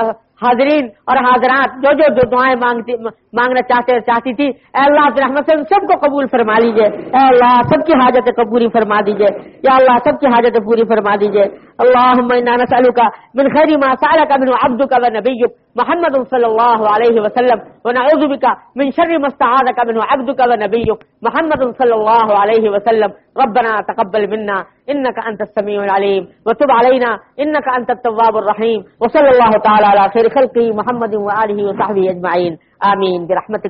حاضرین اور حاضرات جو جو جو دعائیں مانگتی مانگنا چاہتے چاہتی تھی اے اللہ اپنی رحمت سے ان سب کو قبول فرما لیجئے. اے اللہ سب کی حاجتیں قبول فرما دیجئے. یا اللہ سب کی حاجتیں پوری فرما دیجئے. اللهم انا نسألك من خير ما سألك منه عبدك ونبيك محمد صلى الله عليه وسلم ونعوذ بك من شر ما استعاذك منه عبدك ونبيك محمد صلى الله عليه وسلم. ربنا تقبل منا انك انت السميع العليم وتب علينا انك انت التواب الرحيم وصلى الله تعالى على خير خلقه محمد وآله وصحبه اجمعين. آمين برحمتك